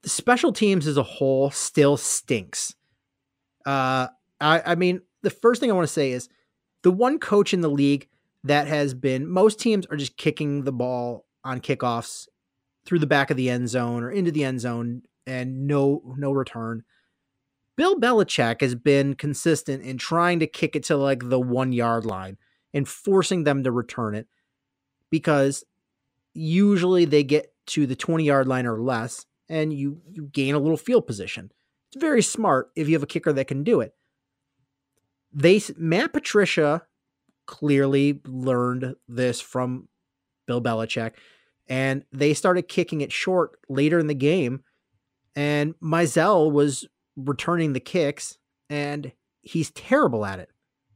[SPEAKER 3] the special teams as a whole still stinks. Uh, I, I mean, the first thing I want to say is the one coach in the league that has been, most teams are just kicking the ball on kickoffs through the back of the end zone or into the end zone and no, no return. Bill Belichick has been consistent in trying to kick it to like the one yard line and forcing them to return it, because usually they get to the twenty yard line or less and you, you gain a little field position. It's very smart if you have a kicker that can do it. They, Matt Patricia clearly learned this from Bill Belichick, and they started kicking it short later in the game, and Mizell was returning the kicks, and he's terrible at it.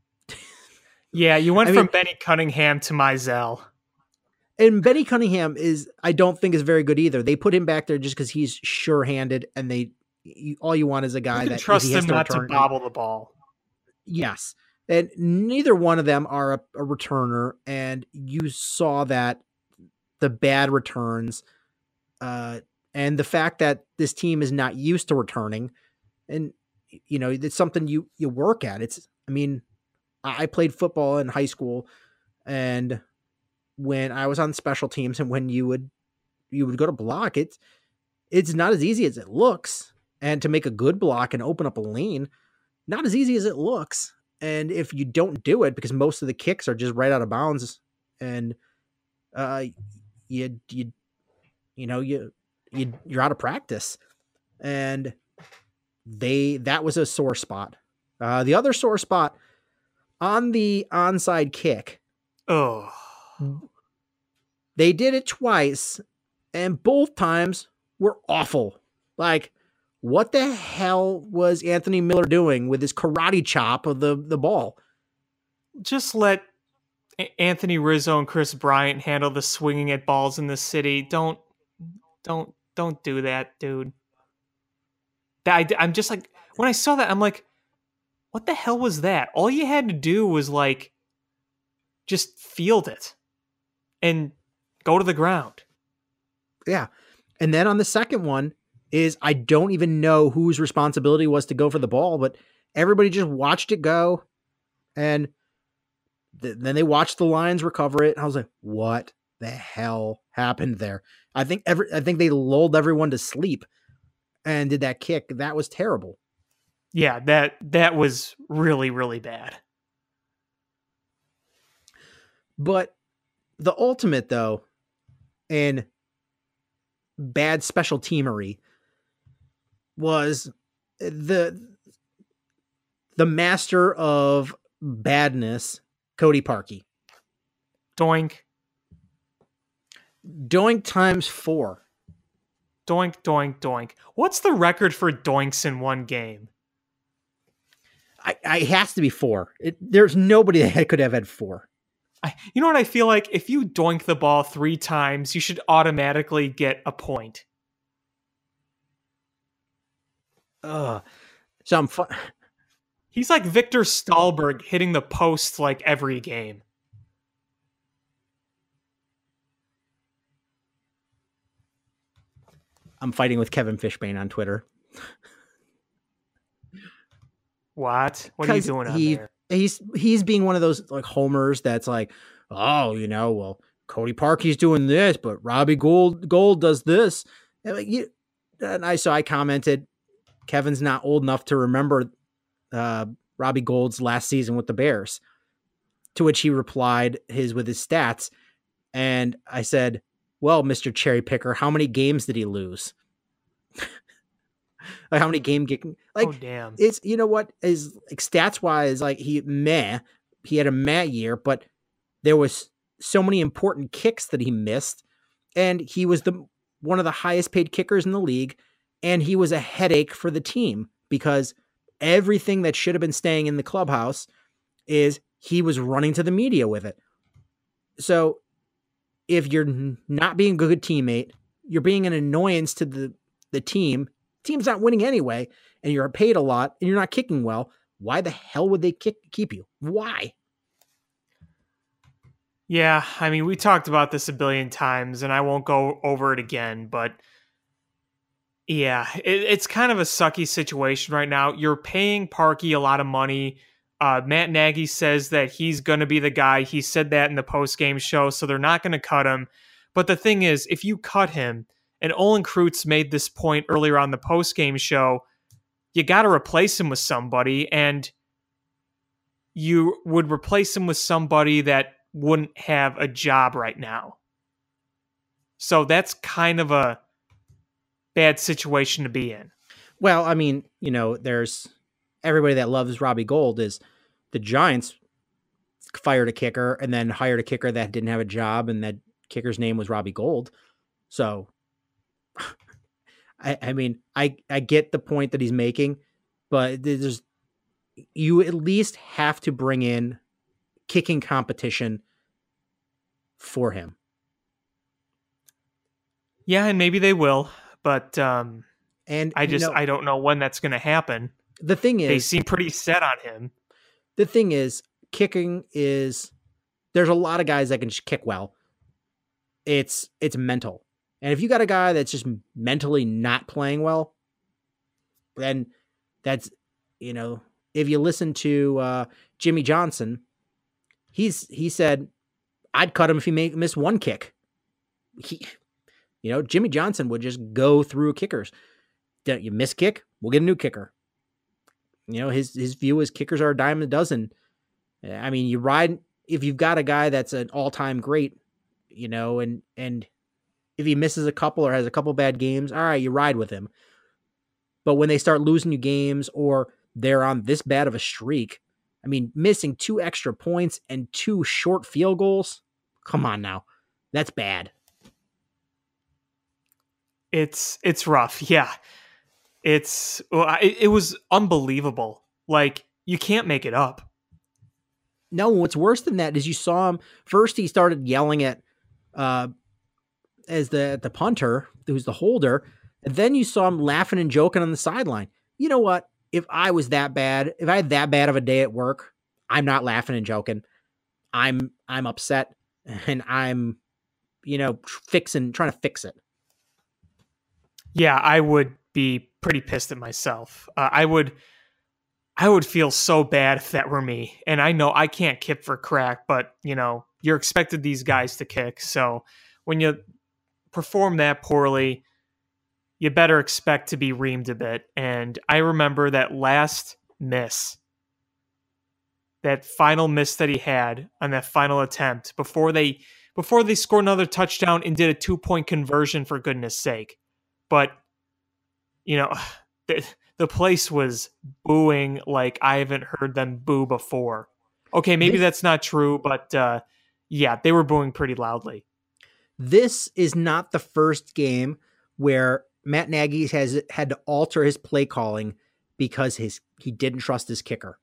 [SPEAKER 4] Yeah, you went
[SPEAKER 3] I
[SPEAKER 4] from
[SPEAKER 3] mean,
[SPEAKER 4] Benny Cunningham to Mizell.
[SPEAKER 3] And Benny Cunningham is, I don't think is very good either. They put him back there just because he's sure-handed, and they you, all you want is a guy
[SPEAKER 4] You can
[SPEAKER 3] that
[SPEAKER 4] trust
[SPEAKER 3] he has
[SPEAKER 4] him
[SPEAKER 3] to
[SPEAKER 4] not to
[SPEAKER 3] return.
[SPEAKER 4] bobble the ball.
[SPEAKER 3] Yes. And neither one of them are a, a returner. And you saw that the bad returns uh, and the fact that this team is not used to returning. And, you know, it's something you, you work at. It's, I mean, I played football in high school, and when I was on special teams and when you would, you would go to block, it's, it's not as easy as it looks. And to make a good block and open up a lane, not as easy as it looks. And if you don't do it, because most of the kicks are just right out of bounds, and uh, you you you know you you you're out of practice, and they that was a sore spot. Uh, the other sore spot on the onside kick,
[SPEAKER 4] Oh,
[SPEAKER 3] they did it twice, and both times were awful. Like, what the hell was Anthony Miller doing with his karate chop of the, the ball?
[SPEAKER 4] just let A- Anthony Rizzo and Chris Bryant handle the swinging at balls in the city. Don't, don't, don't do that, dude. That I, I'm just like, when I saw that, I'm like, what the hell was that? All you had to do was like, just field it and go to the ground.
[SPEAKER 3] Yeah. And then on the second one is, I don't even know whose responsibility was to go for the ball, but everybody just watched it go. And th- then they watched the Lions recover it. And I was like, what the hell happened there? I think every, I think they lulled everyone to sleep and did that kick. That was terrible.
[SPEAKER 4] Yeah, that that was really, really bad.
[SPEAKER 3] But the ultimate, though, in bad special teamery was the the master of badness, Cody Parkey.
[SPEAKER 4] Doink,
[SPEAKER 3] Doink times four.
[SPEAKER 4] doink, doink, doink. What's the record for doinks in one game?
[SPEAKER 3] I, I it has to be four. It, there's nobody that could have had four.
[SPEAKER 4] I, you know what I feel like? If you doink the ball three times, you should automatically get a point.
[SPEAKER 3] Ugh. So I'm fu-
[SPEAKER 4] He's like Victor Stahlberg hitting the post like every game.
[SPEAKER 3] I'm fighting with Kevin Fishbane on Twitter.
[SPEAKER 4] What? What are you
[SPEAKER 3] 'Cause
[SPEAKER 4] doing out
[SPEAKER 3] he,
[SPEAKER 4] there?
[SPEAKER 3] He's he's being one of those like homers that's like, oh, you know, well, Cody Parkey's doing this, but Robbie Gold Gold does this. And, like, you, and I so I commented, Kevin's not old enough to remember uh, Robbie Gold's last season with the Bears. To which he replied his with his stats, and I said, well, Mister Cherry Picker, how many games did he lose? Like, how many game getting like
[SPEAKER 4] Oh damn!
[SPEAKER 3] it's, you know what, is like stats wise, like he meh he had a meh year, but there was so many important kicks that he missed, and he was the one of the highest paid kickers in the league, and he was a headache for the team because everything that should have been staying in the clubhouse is he was running to the media with it. So if you're not being a good teammate, you're being an annoyance to the the team. Team's not winning anyway, and you're paid a lot, and you're not kicking well. Why the hell would they kick, keep you? Why?
[SPEAKER 4] Yeah, I mean, we talked about this a billion times, and I won't go over it again, but Yeah, it, it's kind of a sucky situation right now. You're paying Parkey a lot of money. Uh, Matt Nagy says that he's going to be the guy. He said that in the post-game show, so they're not going to cut him. But the thing is, if you cut him, and Olin Kreutz made this point earlier on the post-game show, you got to replace him with somebody, and you would replace him with somebody that wouldn't have a job right now. So that's kind of a bad situation to be in.
[SPEAKER 3] Well, I mean, you know, there's everybody that loves Robbie Gould is the Giants fired a kicker and then hired a kicker that didn't have a job, and that kicker's name was Robbie Gould. So, I, I mean, I, I get the point that he's making, but there's, you at least have to bring in kicking competition for him.
[SPEAKER 4] Yeah, and maybe they will, but um,
[SPEAKER 3] and
[SPEAKER 4] I just
[SPEAKER 3] you know,
[SPEAKER 4] I don't know when that's going to happen.
[SPEAKER 3] The thing is,
[SPEAKER 4] they seem pretty set on him.
[SPEAKER 3] The thing is, kicking is there's a lot of guys that can just kick well. It's it's mental, and if you got a guy that's just mentally not playing well, then that's, you know, if you listen to uh, Jimmy Johnson, he's he said I'd cut him if he made, missed one kick. He, you know, Jimmy Johnson would just go through kickers. You miss kick, we'll get a new kicker. You know, his his view is kickers are a dime a dozen. I mean, you ride if you've got a guy that's an all time great, you know, and and if he misses a couple or has a couple bad games, all right, you ride with him. But when they start losing you games or they're on this bad of a streak, I mean, missing two extra points and two short field goals, come on now, that's bad.
[SPEAKER 4] It's it's rough, yeah. It's well, it, it was unbelievable. Like, you can't make it up.
[SPEAKER 3] No, what's worse than that is you saw him first. He started yelling at uh, as the the punter, who's the holder, and then you saw him laughing and joking on the sideline. You know what? If I was that bad, if I had that bad of a day at work, I'm not laughing and joking. I'm I'm upset, and I'm, you know, fixing trying to fix it.
[SPEAKER 4] Yeah, I would be pretty pissed at myself. Uh, I would, I would feel so bad if that were me. And I know I can't kick for crack, but you know, you're expected these guys to kick. So when you perform that poorly, you better expect to be reamed a bit. And I remember that last miss, that final miss that he had on that final attempt before they before they scored another touchdown and did a two point conversion, for goodness sake. But, you know, the, the place was booing like I haven't heard them boo before. Okay, maybe this, that's not true, but uh, yeah, they were booing pretty loudly.
[SPEAKER 3] This is not the first game where Matt Nagy has had to alter his play calling because his he didn't trust his kicker.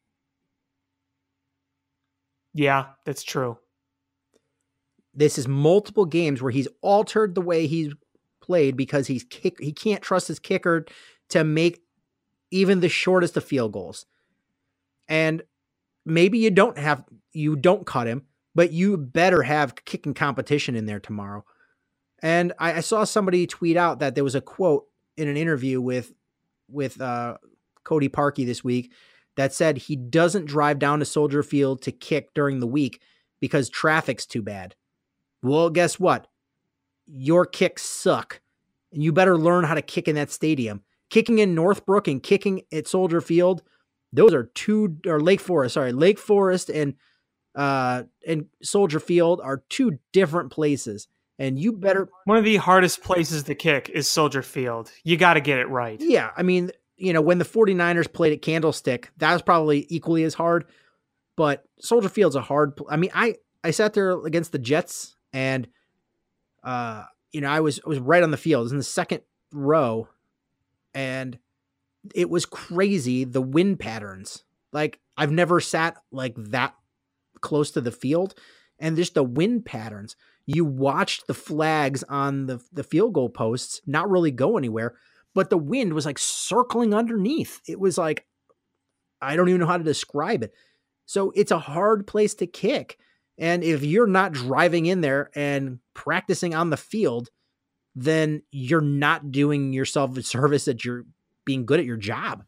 [SPEAKER 4] Yeah, that's true.
[SPEAKER 3] This is multiple games where he's altered the way he's played because he's kick he can't trust his kicker to make even the shortest of field goals. And maybe you don't have you don't cut him, but you better have kicking competition in there tomorrow. And I, I saw somebody tweet out that there was a quote in an interview with with uh, Cody Parkey this week that said he doesn't drive down to Soldier Field to kick during the week because traffic's too bad. Well, guess what? Your kicks suck, and you better learn how to kick in that stadium. Kicking in Northbrook and kicking at Soldier Field, those are two, or Lake Forest, sorry, Lake Forest and uh, and Soldier Field are two different places, and you better.
[SPEAKER 4] One of the hardest places to kick is Soldier Field. You got to get it right.
[SPEAKER 3] Yeah, I mean, you know, when the 49ers played at Candlestick, that was probably equally as hard, but Soldier Field's a hard. I mean, I I sat there against the Jets and. Uh, you know, I was I was right on the field. I was in the second row, and it was crazy, the wind patterns. Like, I've never sat like that close to the field, and just the wind patterns. You watched the flags on the, the field goal posts not really go anywhere, but the wind was like circling underneath. It was like, I don't even know how to describe it. So it's a hard place to kick. And if you're not driving in there and practicing on the field, then you're not doing yourself a service that you're being good at your job.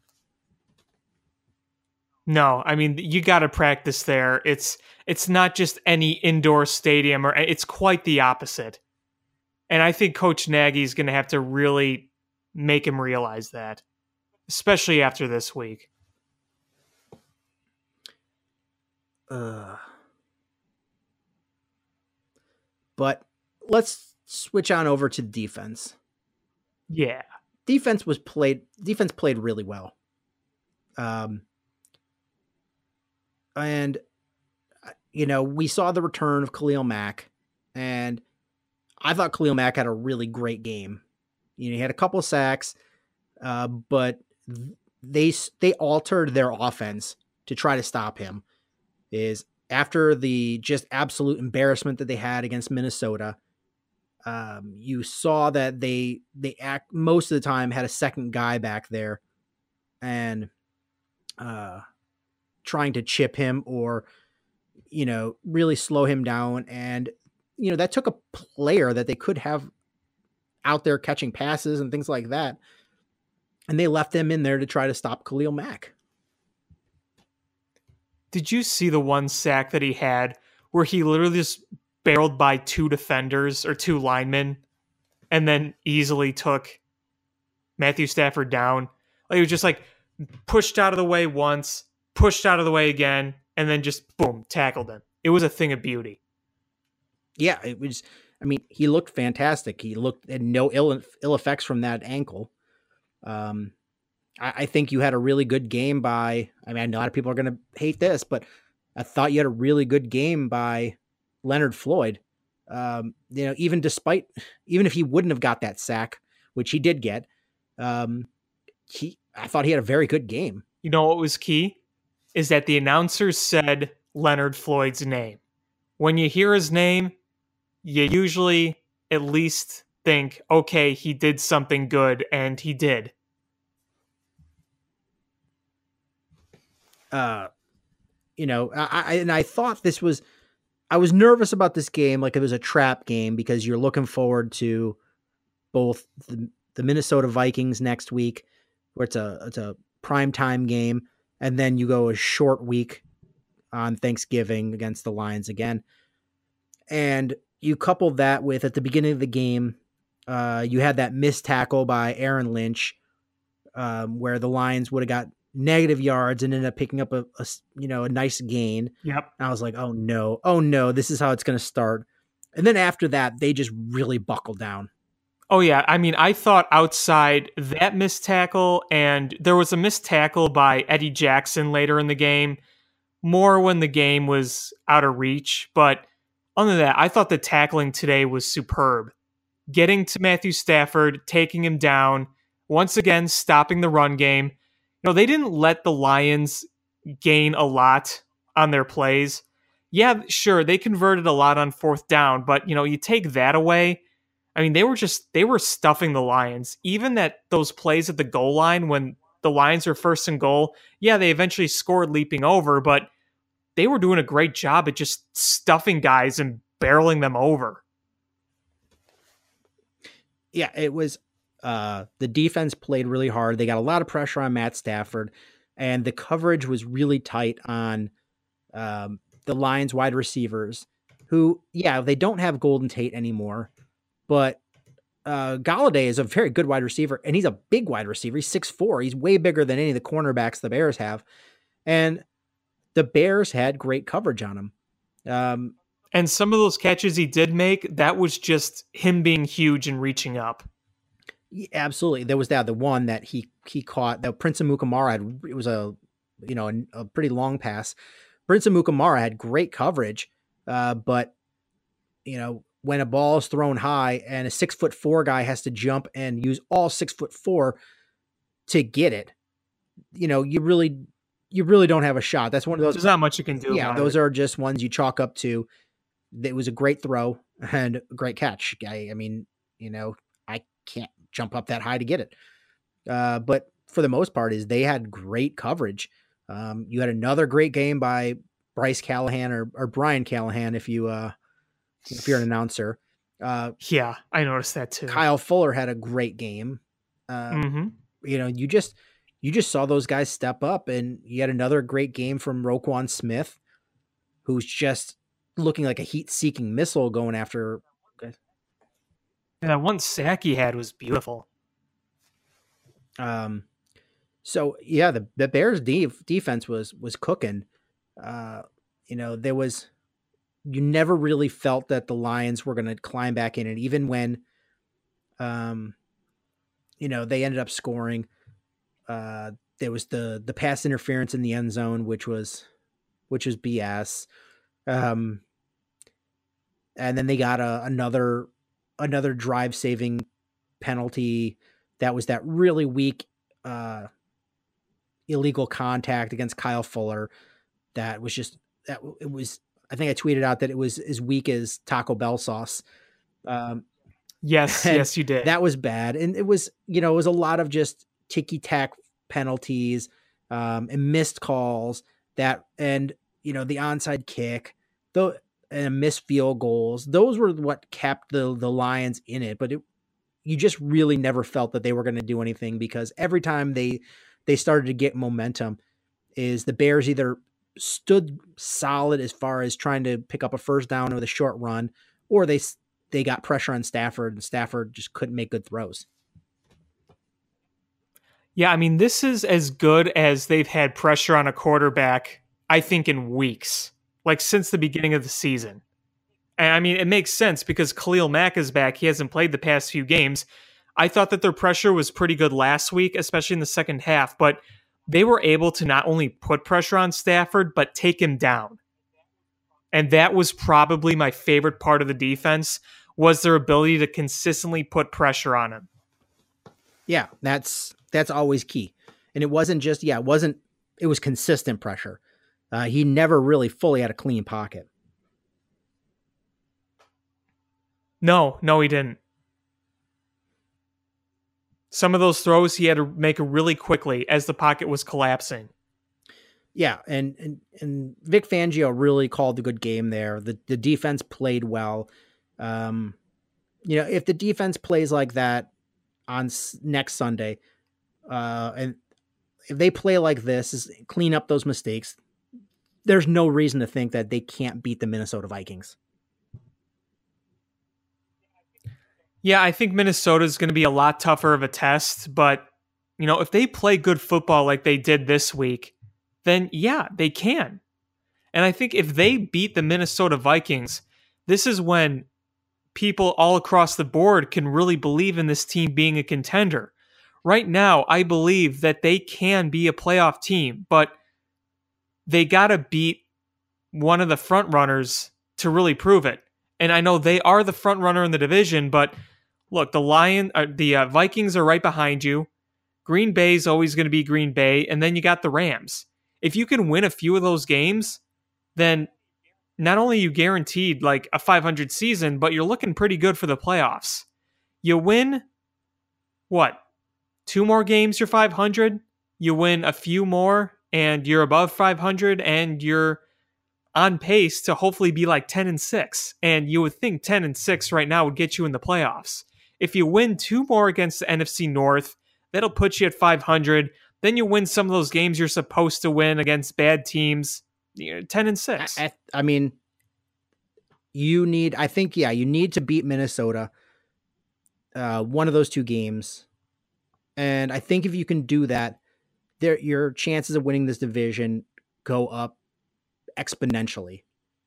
[SPEAKER 4] No, I mean, you got to practice there. It's it's not just any indoor stadium, or it's quite the opposite. And I think Coach Nagy is going to have to really make him realize that, especially after this week.
[SPEAKER 3] Uh, but let's switch on over to defense.
[SPEAKER 4] Yeah.
[SPEAKER 3] Defense was played, defense played really well. Um, and, you know, we saw the return of Khalil Mack, and I thought Khalil Mack had a really great game. You know, he had a couple sacks, uh, but they they altered their offense to try to stop him. Is after the just absolute embarrassment that they had against Minnesota, um, you saw that they they act most of the time had a second guy back there, and uh, trying to chip him or, you know, really slow him down. And, you know, that took a player that they could have out there catching passes and things like that, and they left them in there to try to stop Khalil Mack.
[SPEAKER 4] Did you see the one sack that he had where he literally just barreled by two defenders or two linemen and then easily took Matthew Stafford down? Like, he was just like pushed out of the way once, pushed out of the way again, and then just boom, tackled him. It was a thing of beauty.
[SPEAKER 3] Yeah, it was. I mean, he looked fantastic. He looked had no ill ill effects from that ankle. Um, I, I think you had a really good game by. I mean, a lot of people are going to hate this, but I thought you had a really good game by Leonard Floyd. Um, you know, even despite, even if he wouldn't have got that sack, which he did get, um, he. I thought he had a very good game.
[SPEAKER 4] You know what was key? Is that the announcers said Leonard Floyd's name. When you hear his name, you usually at least think, okay, he did something good, and he did.
[SPEAKER 3] Uh, you know, I, I and I thought this was, I was nervous about this game, like it was a trap game, because you're looking forward to both the, the Minnesota Vikings next week, where it's a it's a primetime game, and then you go a short week on Thanksgiving against the Lions again. And you couple that with, at the beginning of the game, uh, you had that missed tackle by Aaron Lynch, um, where the Lions would have got negative yards and ended up picking up a, a you know a nice gain.
[SPEAKER 4] Yep.
[SPEAKER 3] And I was like, oh no, oh no, this is how it's going to start. And then after that, they just really buckled down.
[SPEAKER 4] Oh yeah, I mean, I thought outside that missed tackle, and there was a missed tackle by Eddie Jackson later in the game, more when the game was out of reach, but other than that, I thought the tackling today was superb. Getting to Matthew Stafford, taking him down, once again stopping the run game. You know, they didn't let the Lions gain a lot on their plays. Yeah, sure, they converted a lot on fourth down, but, you know, you take that away, I mean, they were just, they were stuffing the Lions. Even that those plays at the goal line when the Lions were first and goal, yeah, they eventually scored leaping over, but they were doing a great job at just stuffing guys and barreling them over.
[SPEAKER 3] Yeah, it was, uh, the defense played really hard. They got a lot of pressure on Matt Stafford, and the coverage was really tight on um, the Lions wide receivers, who, yeah, they don't have Golden Tate anymore, but uh, Galladay is a very good wide receiver, and he's a big wide receiver. He's six foot four. He's way bigger than any of the cornerbacks the Bears have. And the Bears had great coverage on him. Um,
[SPEAKER 4] and some of those catches he did make, that was just him being huge and reaching up.
[SPEAKER 3] Absolutely. There was that, the one that he, he caught, that Prince Amukamara had, it was a, you know, a, a pretty long pass. Prince Amukamara had great coverage, uh, but, you know, when a ball is thrown high and a six foot four guy has to jump and use all six foot four to get it, you know, you really, you really don't have a shot. That's one of those.
[SPEAKER 4] There's not much you can do.
[SPEAKER 3] Yeah,
[SPEAKER 4] about
[SPEAKER 3] those
[SPEAKER 4] it.
[SPEAKER 3] are just ones you chalk up to. It was a great throw and a great catch. I, I mean, you know, I can't jump up that high to get it. Uh, but for the most part, is they had great coverage. Um, you had another great game by Bryce Callahan or, or Brian Callahan, if you uh, if you're an announcer. Uh,
[SPEAKER 4] Yeah, I noticed that too.
[SPEAKER 3] Kyle Fuller had a great game. Uh,
[SPEAKER 4] Mm-hmm.
[SPEAKER 3] You know, you just you just saw those guys step up, and you had another great game from Roquan Smith, who's just looking like a heat-seeking missile going after.
[SPEAKER 4] And that one sack he had was beautiful.
[SPEAKER 3] Um, so yeah, the the Bears' def- defense was was cooking. Uh, you know, there was you never really felt that the Lions were going to climb back in, and even when, um, you know, they ended up scoring. Uh, there was the the pass interference in the end zone, which was which was B S. Um, and then they got a, another another drive saving penalty that was that really weak uh, illegal contact against Kyle Fuller. That was just that it was. I think I tweeted out that it was as weak as Taco Bell sauce. Um,
[SPEAKER 4] Yes,
[SPEAKER 3] And
[SPEAKER 4] yes, you did.
[SPEAKER 3] That was bad. And it was, you know, it was a lot of just ticky tack penalties um, and missed calls that, and, you know, the onside kick, though, and missed field goals. Those were what kept the, the Lions in it. But it, you just really never felt that they were going to do anything, because every time they, they started to get momentum is the Bears either stood solid as far as trying to pick up a first down with a short run, or they they got pressure on Stafford, and Stafford just couldn't make good throws.
[SPEAKER 4] Yeah, I mean, this is as good as they've had pressure on a quarterback, I think, in weeks, like since the beginning of the season. And I mean, it makes sense because Khalil Mack is back. He hasn't played the past few games. I thought that their pressure was pretty good last week, especially in the second half, but they were able to not only put pressure on Stafford, but take him down. And that was probably my favorite part of the defense, was their ability to consistently put pressure on him.
[SPEAKER 3] Yeah, that's that's always key. And it wasn't just, yeah, it wasn't, it was consistent pressure. Uh, he never really fully had a clean pocket.
[SPEAKER 4] No, no, he didn't. Some of those throws he had to make really quickly as the pocket was collapsing.
[SPEAKER 3] Yeah, and and, and Vic Fangio really called a good game there. The the defense played well. Um, you know, if the defense plays like that on s- next Sunday, uh, and if they play like this, is clean up those mistakes, there's no reason to think that they can't beat the Minnesota Vikings.
[SPEAKER 4] Yeah, I think Minnesota is going to be a lot tougher of a test, but you know, if they play good football like they did this week, then yeah, they can. And I think if they beat the Minnesota Vikings, this is when people all across the board can really believe in this team being a contender. Right now, I believe that they can be a playoff team, but they got to beat one of the front runners to really prove it. And I know they are the front runner in the division, but look, the Lion, uh, the uh, Vikings are right behind you. Green Bay is always going to be Green Bay, and then you got the Rams. If you can win a few of those games, then not only are you guaranteed like a five hundred season, but you're looking pretty good for the playoffs. You win, what, two more games, you're five hundred. You win a few more, and you're above five hundred, and you're on pace to hopefully be like ten and six. And you would think ten and six right now would get you in the playoffs. If you win two more against the N F C North, that'll put you at five hundred. Then you win some of those games you're supposed to win against bad teams. You know, ten and six.
[SPEAKER 3] I, I mean, you need, I think, yeah, you need to beat Minnesota, uh, one of those two games. And I think if you can do that, there, your chances of winning this division go up exponentially.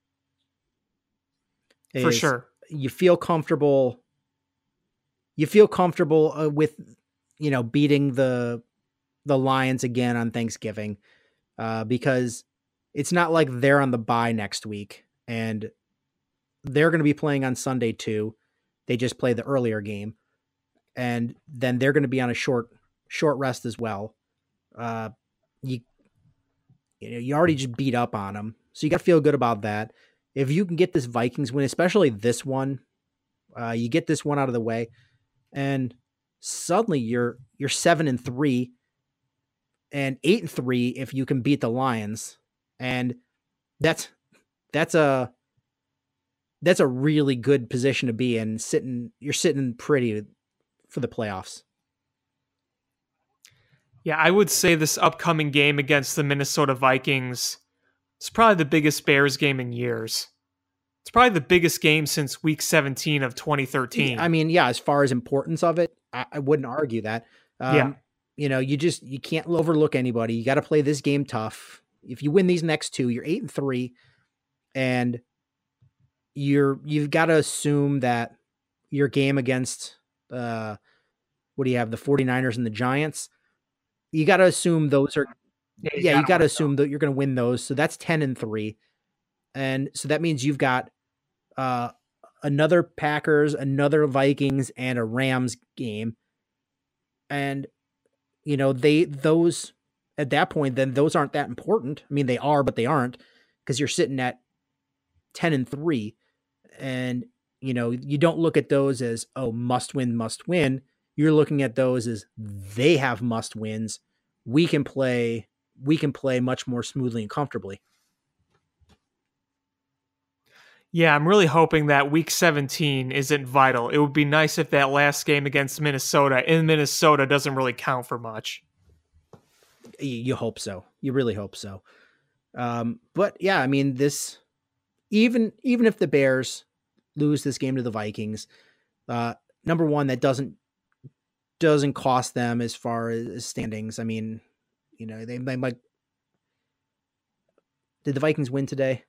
[SPEAKER 4] For
[SPEAKER 3] Is
[SPEAKER 4] sure.
[SPEAKER 3] You feel comfortable. You feel comfortable uh, with, you know, beating the the Lions again on Thanksgiving, uh, because it's not like they're on the bye next week and they're going to be playing on Sunday too. They just play the earlier game, and then they're going to be on a short short rest as well. Uh, you you know, you already just beat up on them, so you got to feel good about that. If you can get this Vikings win, especially this one, uh, you get this one out of the way, and suddenly you're you're seven and three, and eight and three if you can beat the Lions, and that's that's a that's a really good position to be in. Sitting, you're sitting pretty for the playoffs.
[SPEAKER 4] Yeah, I would say this upcoming game against the Minnesota Vikings is probably the biggest Bears game in years. It's probably the biggest game since week seventeen of twenty thirteen.
[SPEAKER 3] I mean, yeah, as far as importance of it, I, I wouldn't argue that. Um,
[SPEAKER 4] Yeah.
[SPEAKER 3] You know, you just, you can't overlook anybody. You got to play this game tough. If you win these next two, you're eight and three, and you're, you've got to assume that your game against, uh, what do you have? The 49ers and the Giants. You got to assume those are, yeah, you got to assume that you're going to win those. So that's ten and three. And so that means you've got uh, another Packers, another Vikings, and a Rams game. And, you know, they, those, at that point, then those aren't that important. I mean, they are, but they aren't, because you're sitting at ten and three. And, you know, you don't look at those as, oh, must win, must win. You're looking at those as they have must wins. We can play, we can play much more smoothly and comfortably.
[SPEAKER 4] Yeah, I'm really hoping that week seventeen isn't vital. It would be nice if that last game against Minnesota in Minnesota doesn't really count for much.
[SPEAKER 3] You, you hope so. You really hope so. Um, but yeah, I mean, this, even, even if the Bears lose this game to the Vikings, uh, number one, that doesn't, doesn't cost them as far as standings. I mean, you know, they, they might, did the Vikings win today?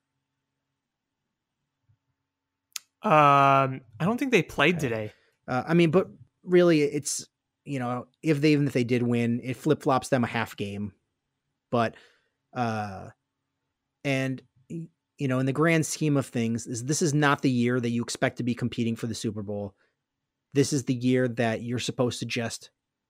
[SPEAKER 4] Um, I don't think they played today.
[SPEAKER 3] Uh, I mean, but really it's, you know, if they, even if they did win, it flip flops them a half game, but, uh, and you know, in the grand scheme of things, is this is not the year that you expect to be competing for the Super Bowl. This is the year that you're supposed to just,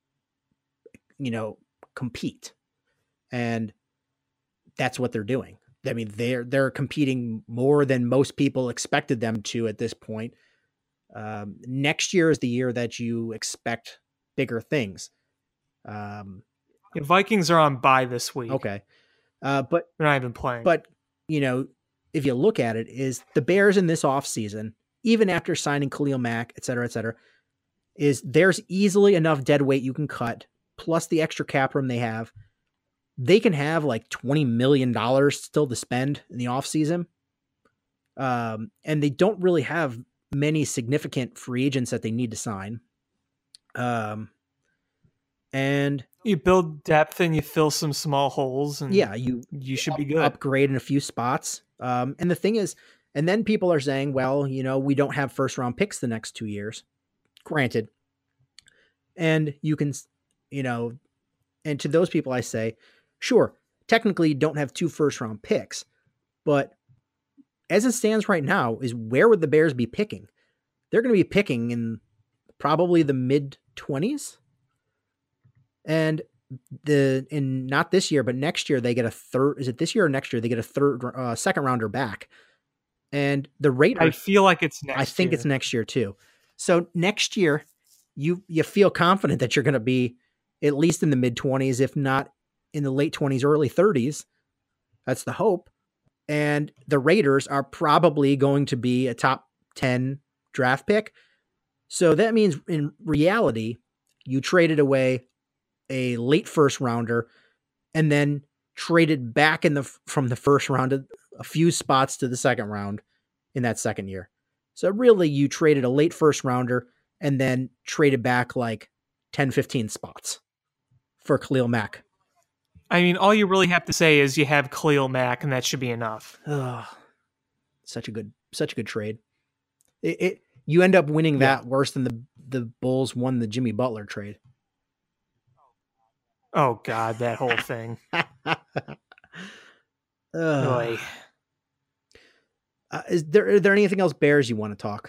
[SPEAKER 3] you know, compete. And that's what they're doing. I mean, they're, they're competing more than most people expected them to at this point. Um, next year is the year that you expect bigger things. Um,
[SPEAKER 4] The Vikings are on bye this week.
[SPEAKER 3] okay. Uh, but,
[SPEAKER 4] They're not even playing.
[SPEAKER 3] but, you know, if you look at it, is the Bears in this offseason, even after signing Khalil Mack, et cetera, et cetera, is there's easily enough dead weight you can cut, plus the extra cap room they have. They can have like twenty million dollars still to spend in the offseason. Um, and they don't really have many significant free agents that they need to sign. Um, and
[SPEAKER 4] you build depth and you fill some small holes, and
[SPEAKER 3] yeah, you
[SPEAKER 4] you should be good.
[SPEAKER 3] upgrade in a few spots. Um, and the thing is, and then people are saying, well, you know, we don't have first round picks the next two years. Granted. And you can, you know, and to those people I say, sure, technically you don't have two first round picks, but as it stands right now is where would the Bears be picking? They're going to be picking in probably the mid twenties. And the, in not this year, but next year they get a third, is it this year or next year? They get a third, uh, second rounder back. And the rate,
[SPEAKER 4] I feel like it's next
[SPEAKER 3] I think
[SPEAKER 4] year.
[SPEAKER 3] it's next year too. So next year you, you feel confident that you're going to be at least in the mid twenties, if not in the late twenties, early thirties. That's the hope. And the Raiders are probably going to be a top ten draft pick. So that means in reality, you traded away a late first rounder and then traded back in the, from the first round a few spots to the second round in that second year. So really you traded a late first rounder and then traded back like ten, fifteen spots for Khalil Mack.
[SPEAKER 4] I mean, all you really have to say is you have Khalil Mack, and that should be enough.
[SPEAKER 3] Oh, such a good, such a good trade. It, it you end up winning
[SPEAKER 4] Yeah.
[SPEAKER 3] that worse than the the Bulls won the Jimmy Butler trade.
[SPEAKER 4] Oh God, that whole thing.
[SPEAKER 3] Ugh.
[SPEAKER 4] Boy.
[SPEAKER 3] Uh, is there is there anything else Bears you want to talk?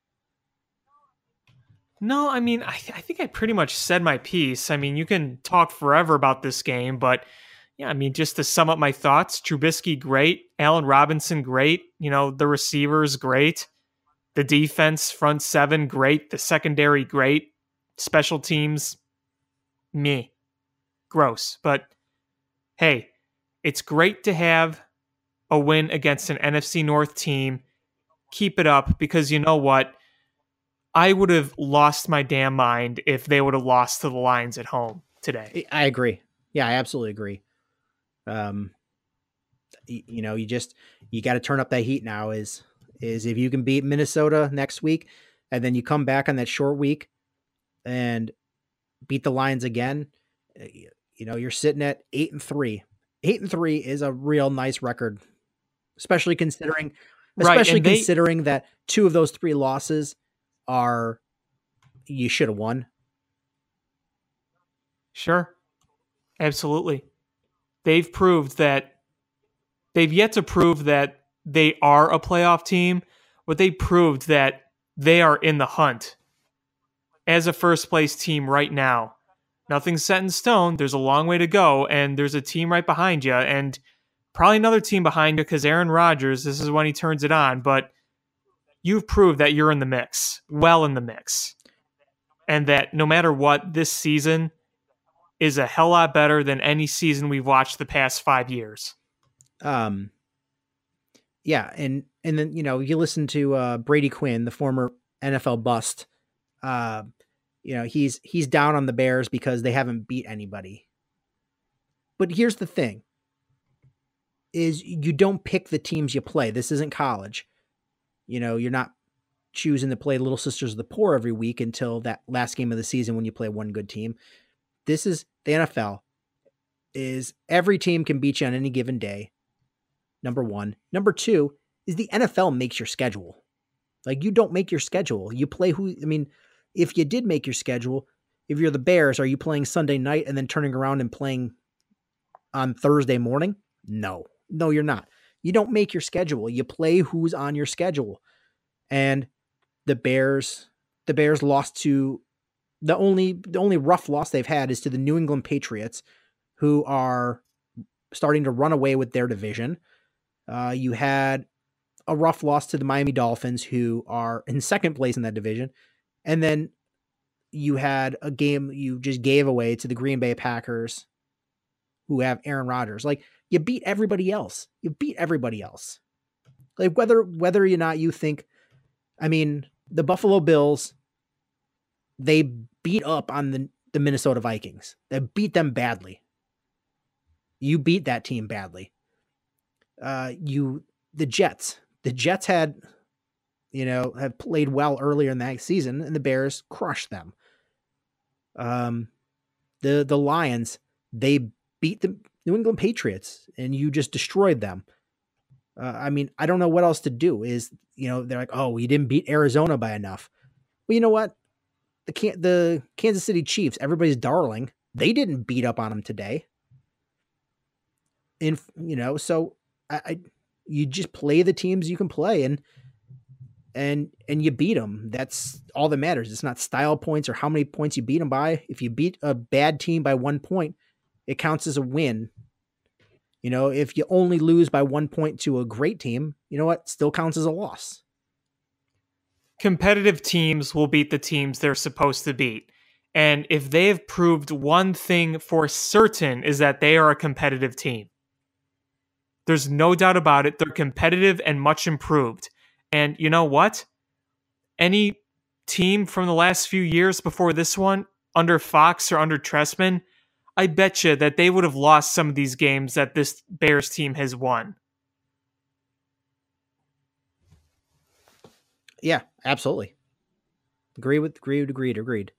[SPEAKER 4] No, I mean, I, th- I think I pretty much said my piece. I mean, you can talk forever about this game, but yeah, I mean, just to sum up my thoughts, Trubisky, great. Allen Robinson, great. You know, the receivers, great. The defense, front seven, great. The secondary, great. Special teams, meh. Gross. But hey, it's great to have a win against an N F C North team keep it up, because you know what? I would have lost my damn mind if they would have lost to the Lions at home today.
[SPEAKER 3] I agree. Yeah, I absolutely agree. Um, you, you know, you just, you got to turn up that heat now is, is if you can beat Minnesota next week and then you come back on that short week and beat the Lions again, you know, you're sitting at eight and three. Eight and three is a real nice record, especially considering, especially
[SPEAKER 4] right, they,
[SPEAKER 3] considering that two of those three losses are, you should have won.
[SPEAKER 4] Sure. Absolutely. They've proved that they've yet to prove that they are a playoff team, but they proved that they are in the hunt as a first place team right now. Nothing's set in stone. There's a long way to go, and there's a team right behind you, and probably another team behind you because Aaron Rodgers, this is when he turns it on, but you've proved that you're in the mix, well in the mix, and that no matter what, this season is a hell lot better than any season we've watched the past five years.
[SPEAKER 3] Um, yeah, and and then, you know, you listen to uh, Brady Quinn, the former N F L bust, uh, you know, he's he's down on the Bears because they haven't beat anybody. But here's the thing, is you don't pick the teams you play. This isn't college. You know, you're not choosing to play Little Sisters of the Poor every week until that last game of the season when you play one good team. This is the N F L. Is every team can beat you on any given day. Number one. Number two is the N F L makes your schedule. Like, you don't make your schedule. You play who, I mean, if you did make your schedule, if you're the Bears, are you playing Sunday night and then turning around and playing on Thursday morning? No, no, you're not. You don't make your schedule. You play who's on your schedule. And the Bears, the Bears lost to the only, the only rough loss they've had is to the New England Patriots, who are starting to run away with their division. Uh, you had a rough loss to the Miami Dolphins, who are in second place in that division. And then you had a game you just gave away to the Green Bay Packers, who have Aaron Rodgers. Like, you beat everybody else. You beat everybody else. Like, whether, whether or not you think, I mean, the Buffalo Bills, they beat up on the, the Minnesota Vikings. They beat them badly. You beat that team badly. Uh, you, the Jets, the Jets had, you know, have played well earlier in that season, and the Bears crushed them. Um, the, the Lions, they beat the New England Patriots, and you just destroyed them. Uh, I mean, I don't know what else to do. Is, you know, they're like, oh, we didn't beat Arizona by enough. Well, you know what? The can the Kansas City Chiefs, everybody's darling, they didn't beat up on them today. And, you know, so I, I you just play the teams you can play, and and and you beat them. That's all that matters. It's not style points or how many points you beat them by. If you beat a bad team by one point, it counts as a win. You know, if you only lose by one point to a great team, you know what? Still counts as a loss.
[SPEAKER 4] Competitive teams will beat the teams they're supposed to beat. And if they have proved one thing for certain, is that they are a competitive team. There's no doubt about it. They're competitive and much improved. And you know what? Any team from the last few years before this one, under Fox or under Trestman, I bet you that they would have lost some of these games that this Bears team has won.
[SPEAKER 3] Yeah, absolutely. Agree with, agreed, agreed, agreed.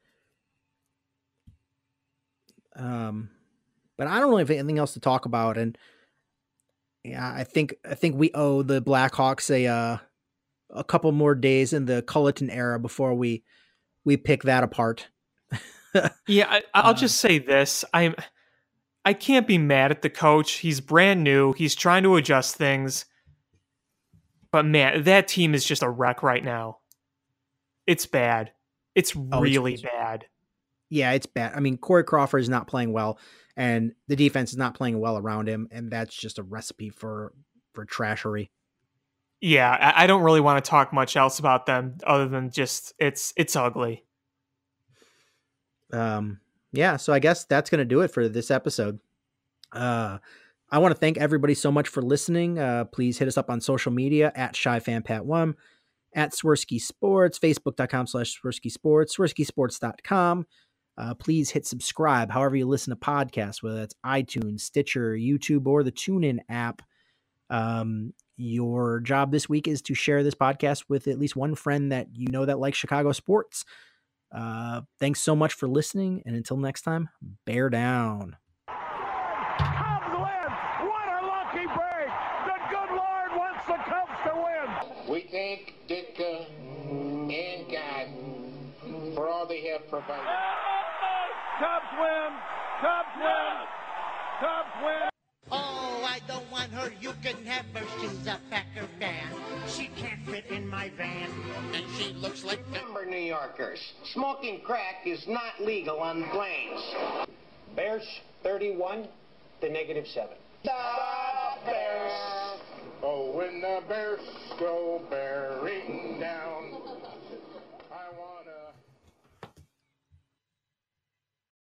[SPEAKER 3] Um, but I don't really have anything else to talk about. And yeah, I think, I think we owe the Blackhawks a, uh, a couple more days in the Culleton era before we, we pick that apart.
[SPEAKER 4] yeah, I, I'll uh, just say this. I'm, I can't be mad at the coach. He's brand new. He's trying to adjust things. But man, that team is just a wreck right now. It's bad. It's oh, really it's, bad.
[SPEAKER 3] Yeah, it's bad. I mean, Corey Crawford is not playing well, and the defense is not playing well around him, and that's just a recipe for, for trashery.
[SPEAKER 4] Yeah, I, I don't really want to talk much else about them other than just it's it's ugly.
[SPEAKER 3] Um. Yeah, so I guess that's going to do it for this episode. Uh, I want to thank everybody so much for listening. Uh, please hit us up on social media at ShyFanPat1. at Swirsky Sports, facebook.com slash Swirsky Sports, swirsky sports dot com. Uh, please hit subscribe however you listen to podcasts, whether that's iTunes, Stitcher, YouTube, or the TuneIn app. Um, your job this week is to share this podcast with at least one friend that you know that likes Chicago sports. Uh, thanks so much for listening, and until next time, bear down.
[SPEAKER 5] Cubs win! What a lucky break! The good Lord wants the Cubs to win!
[SPEAKER 6] We thank Ditka and God for all they have provided.
[SPEAKER 5] Cubs win! Cubs win! Cubs win!
[SPEAKER 7] Oh, I don't want her. You can have her. She's a Packer fan. She can't fit in my van.
[SPEAKER 6] And she looks like number New Yorkers. Smoking crack is not legal on planes.
[SPEAKER 8] Bears thirty-one to negative seven.
[SPEAKER 6] The Bears. Oh, when the Bears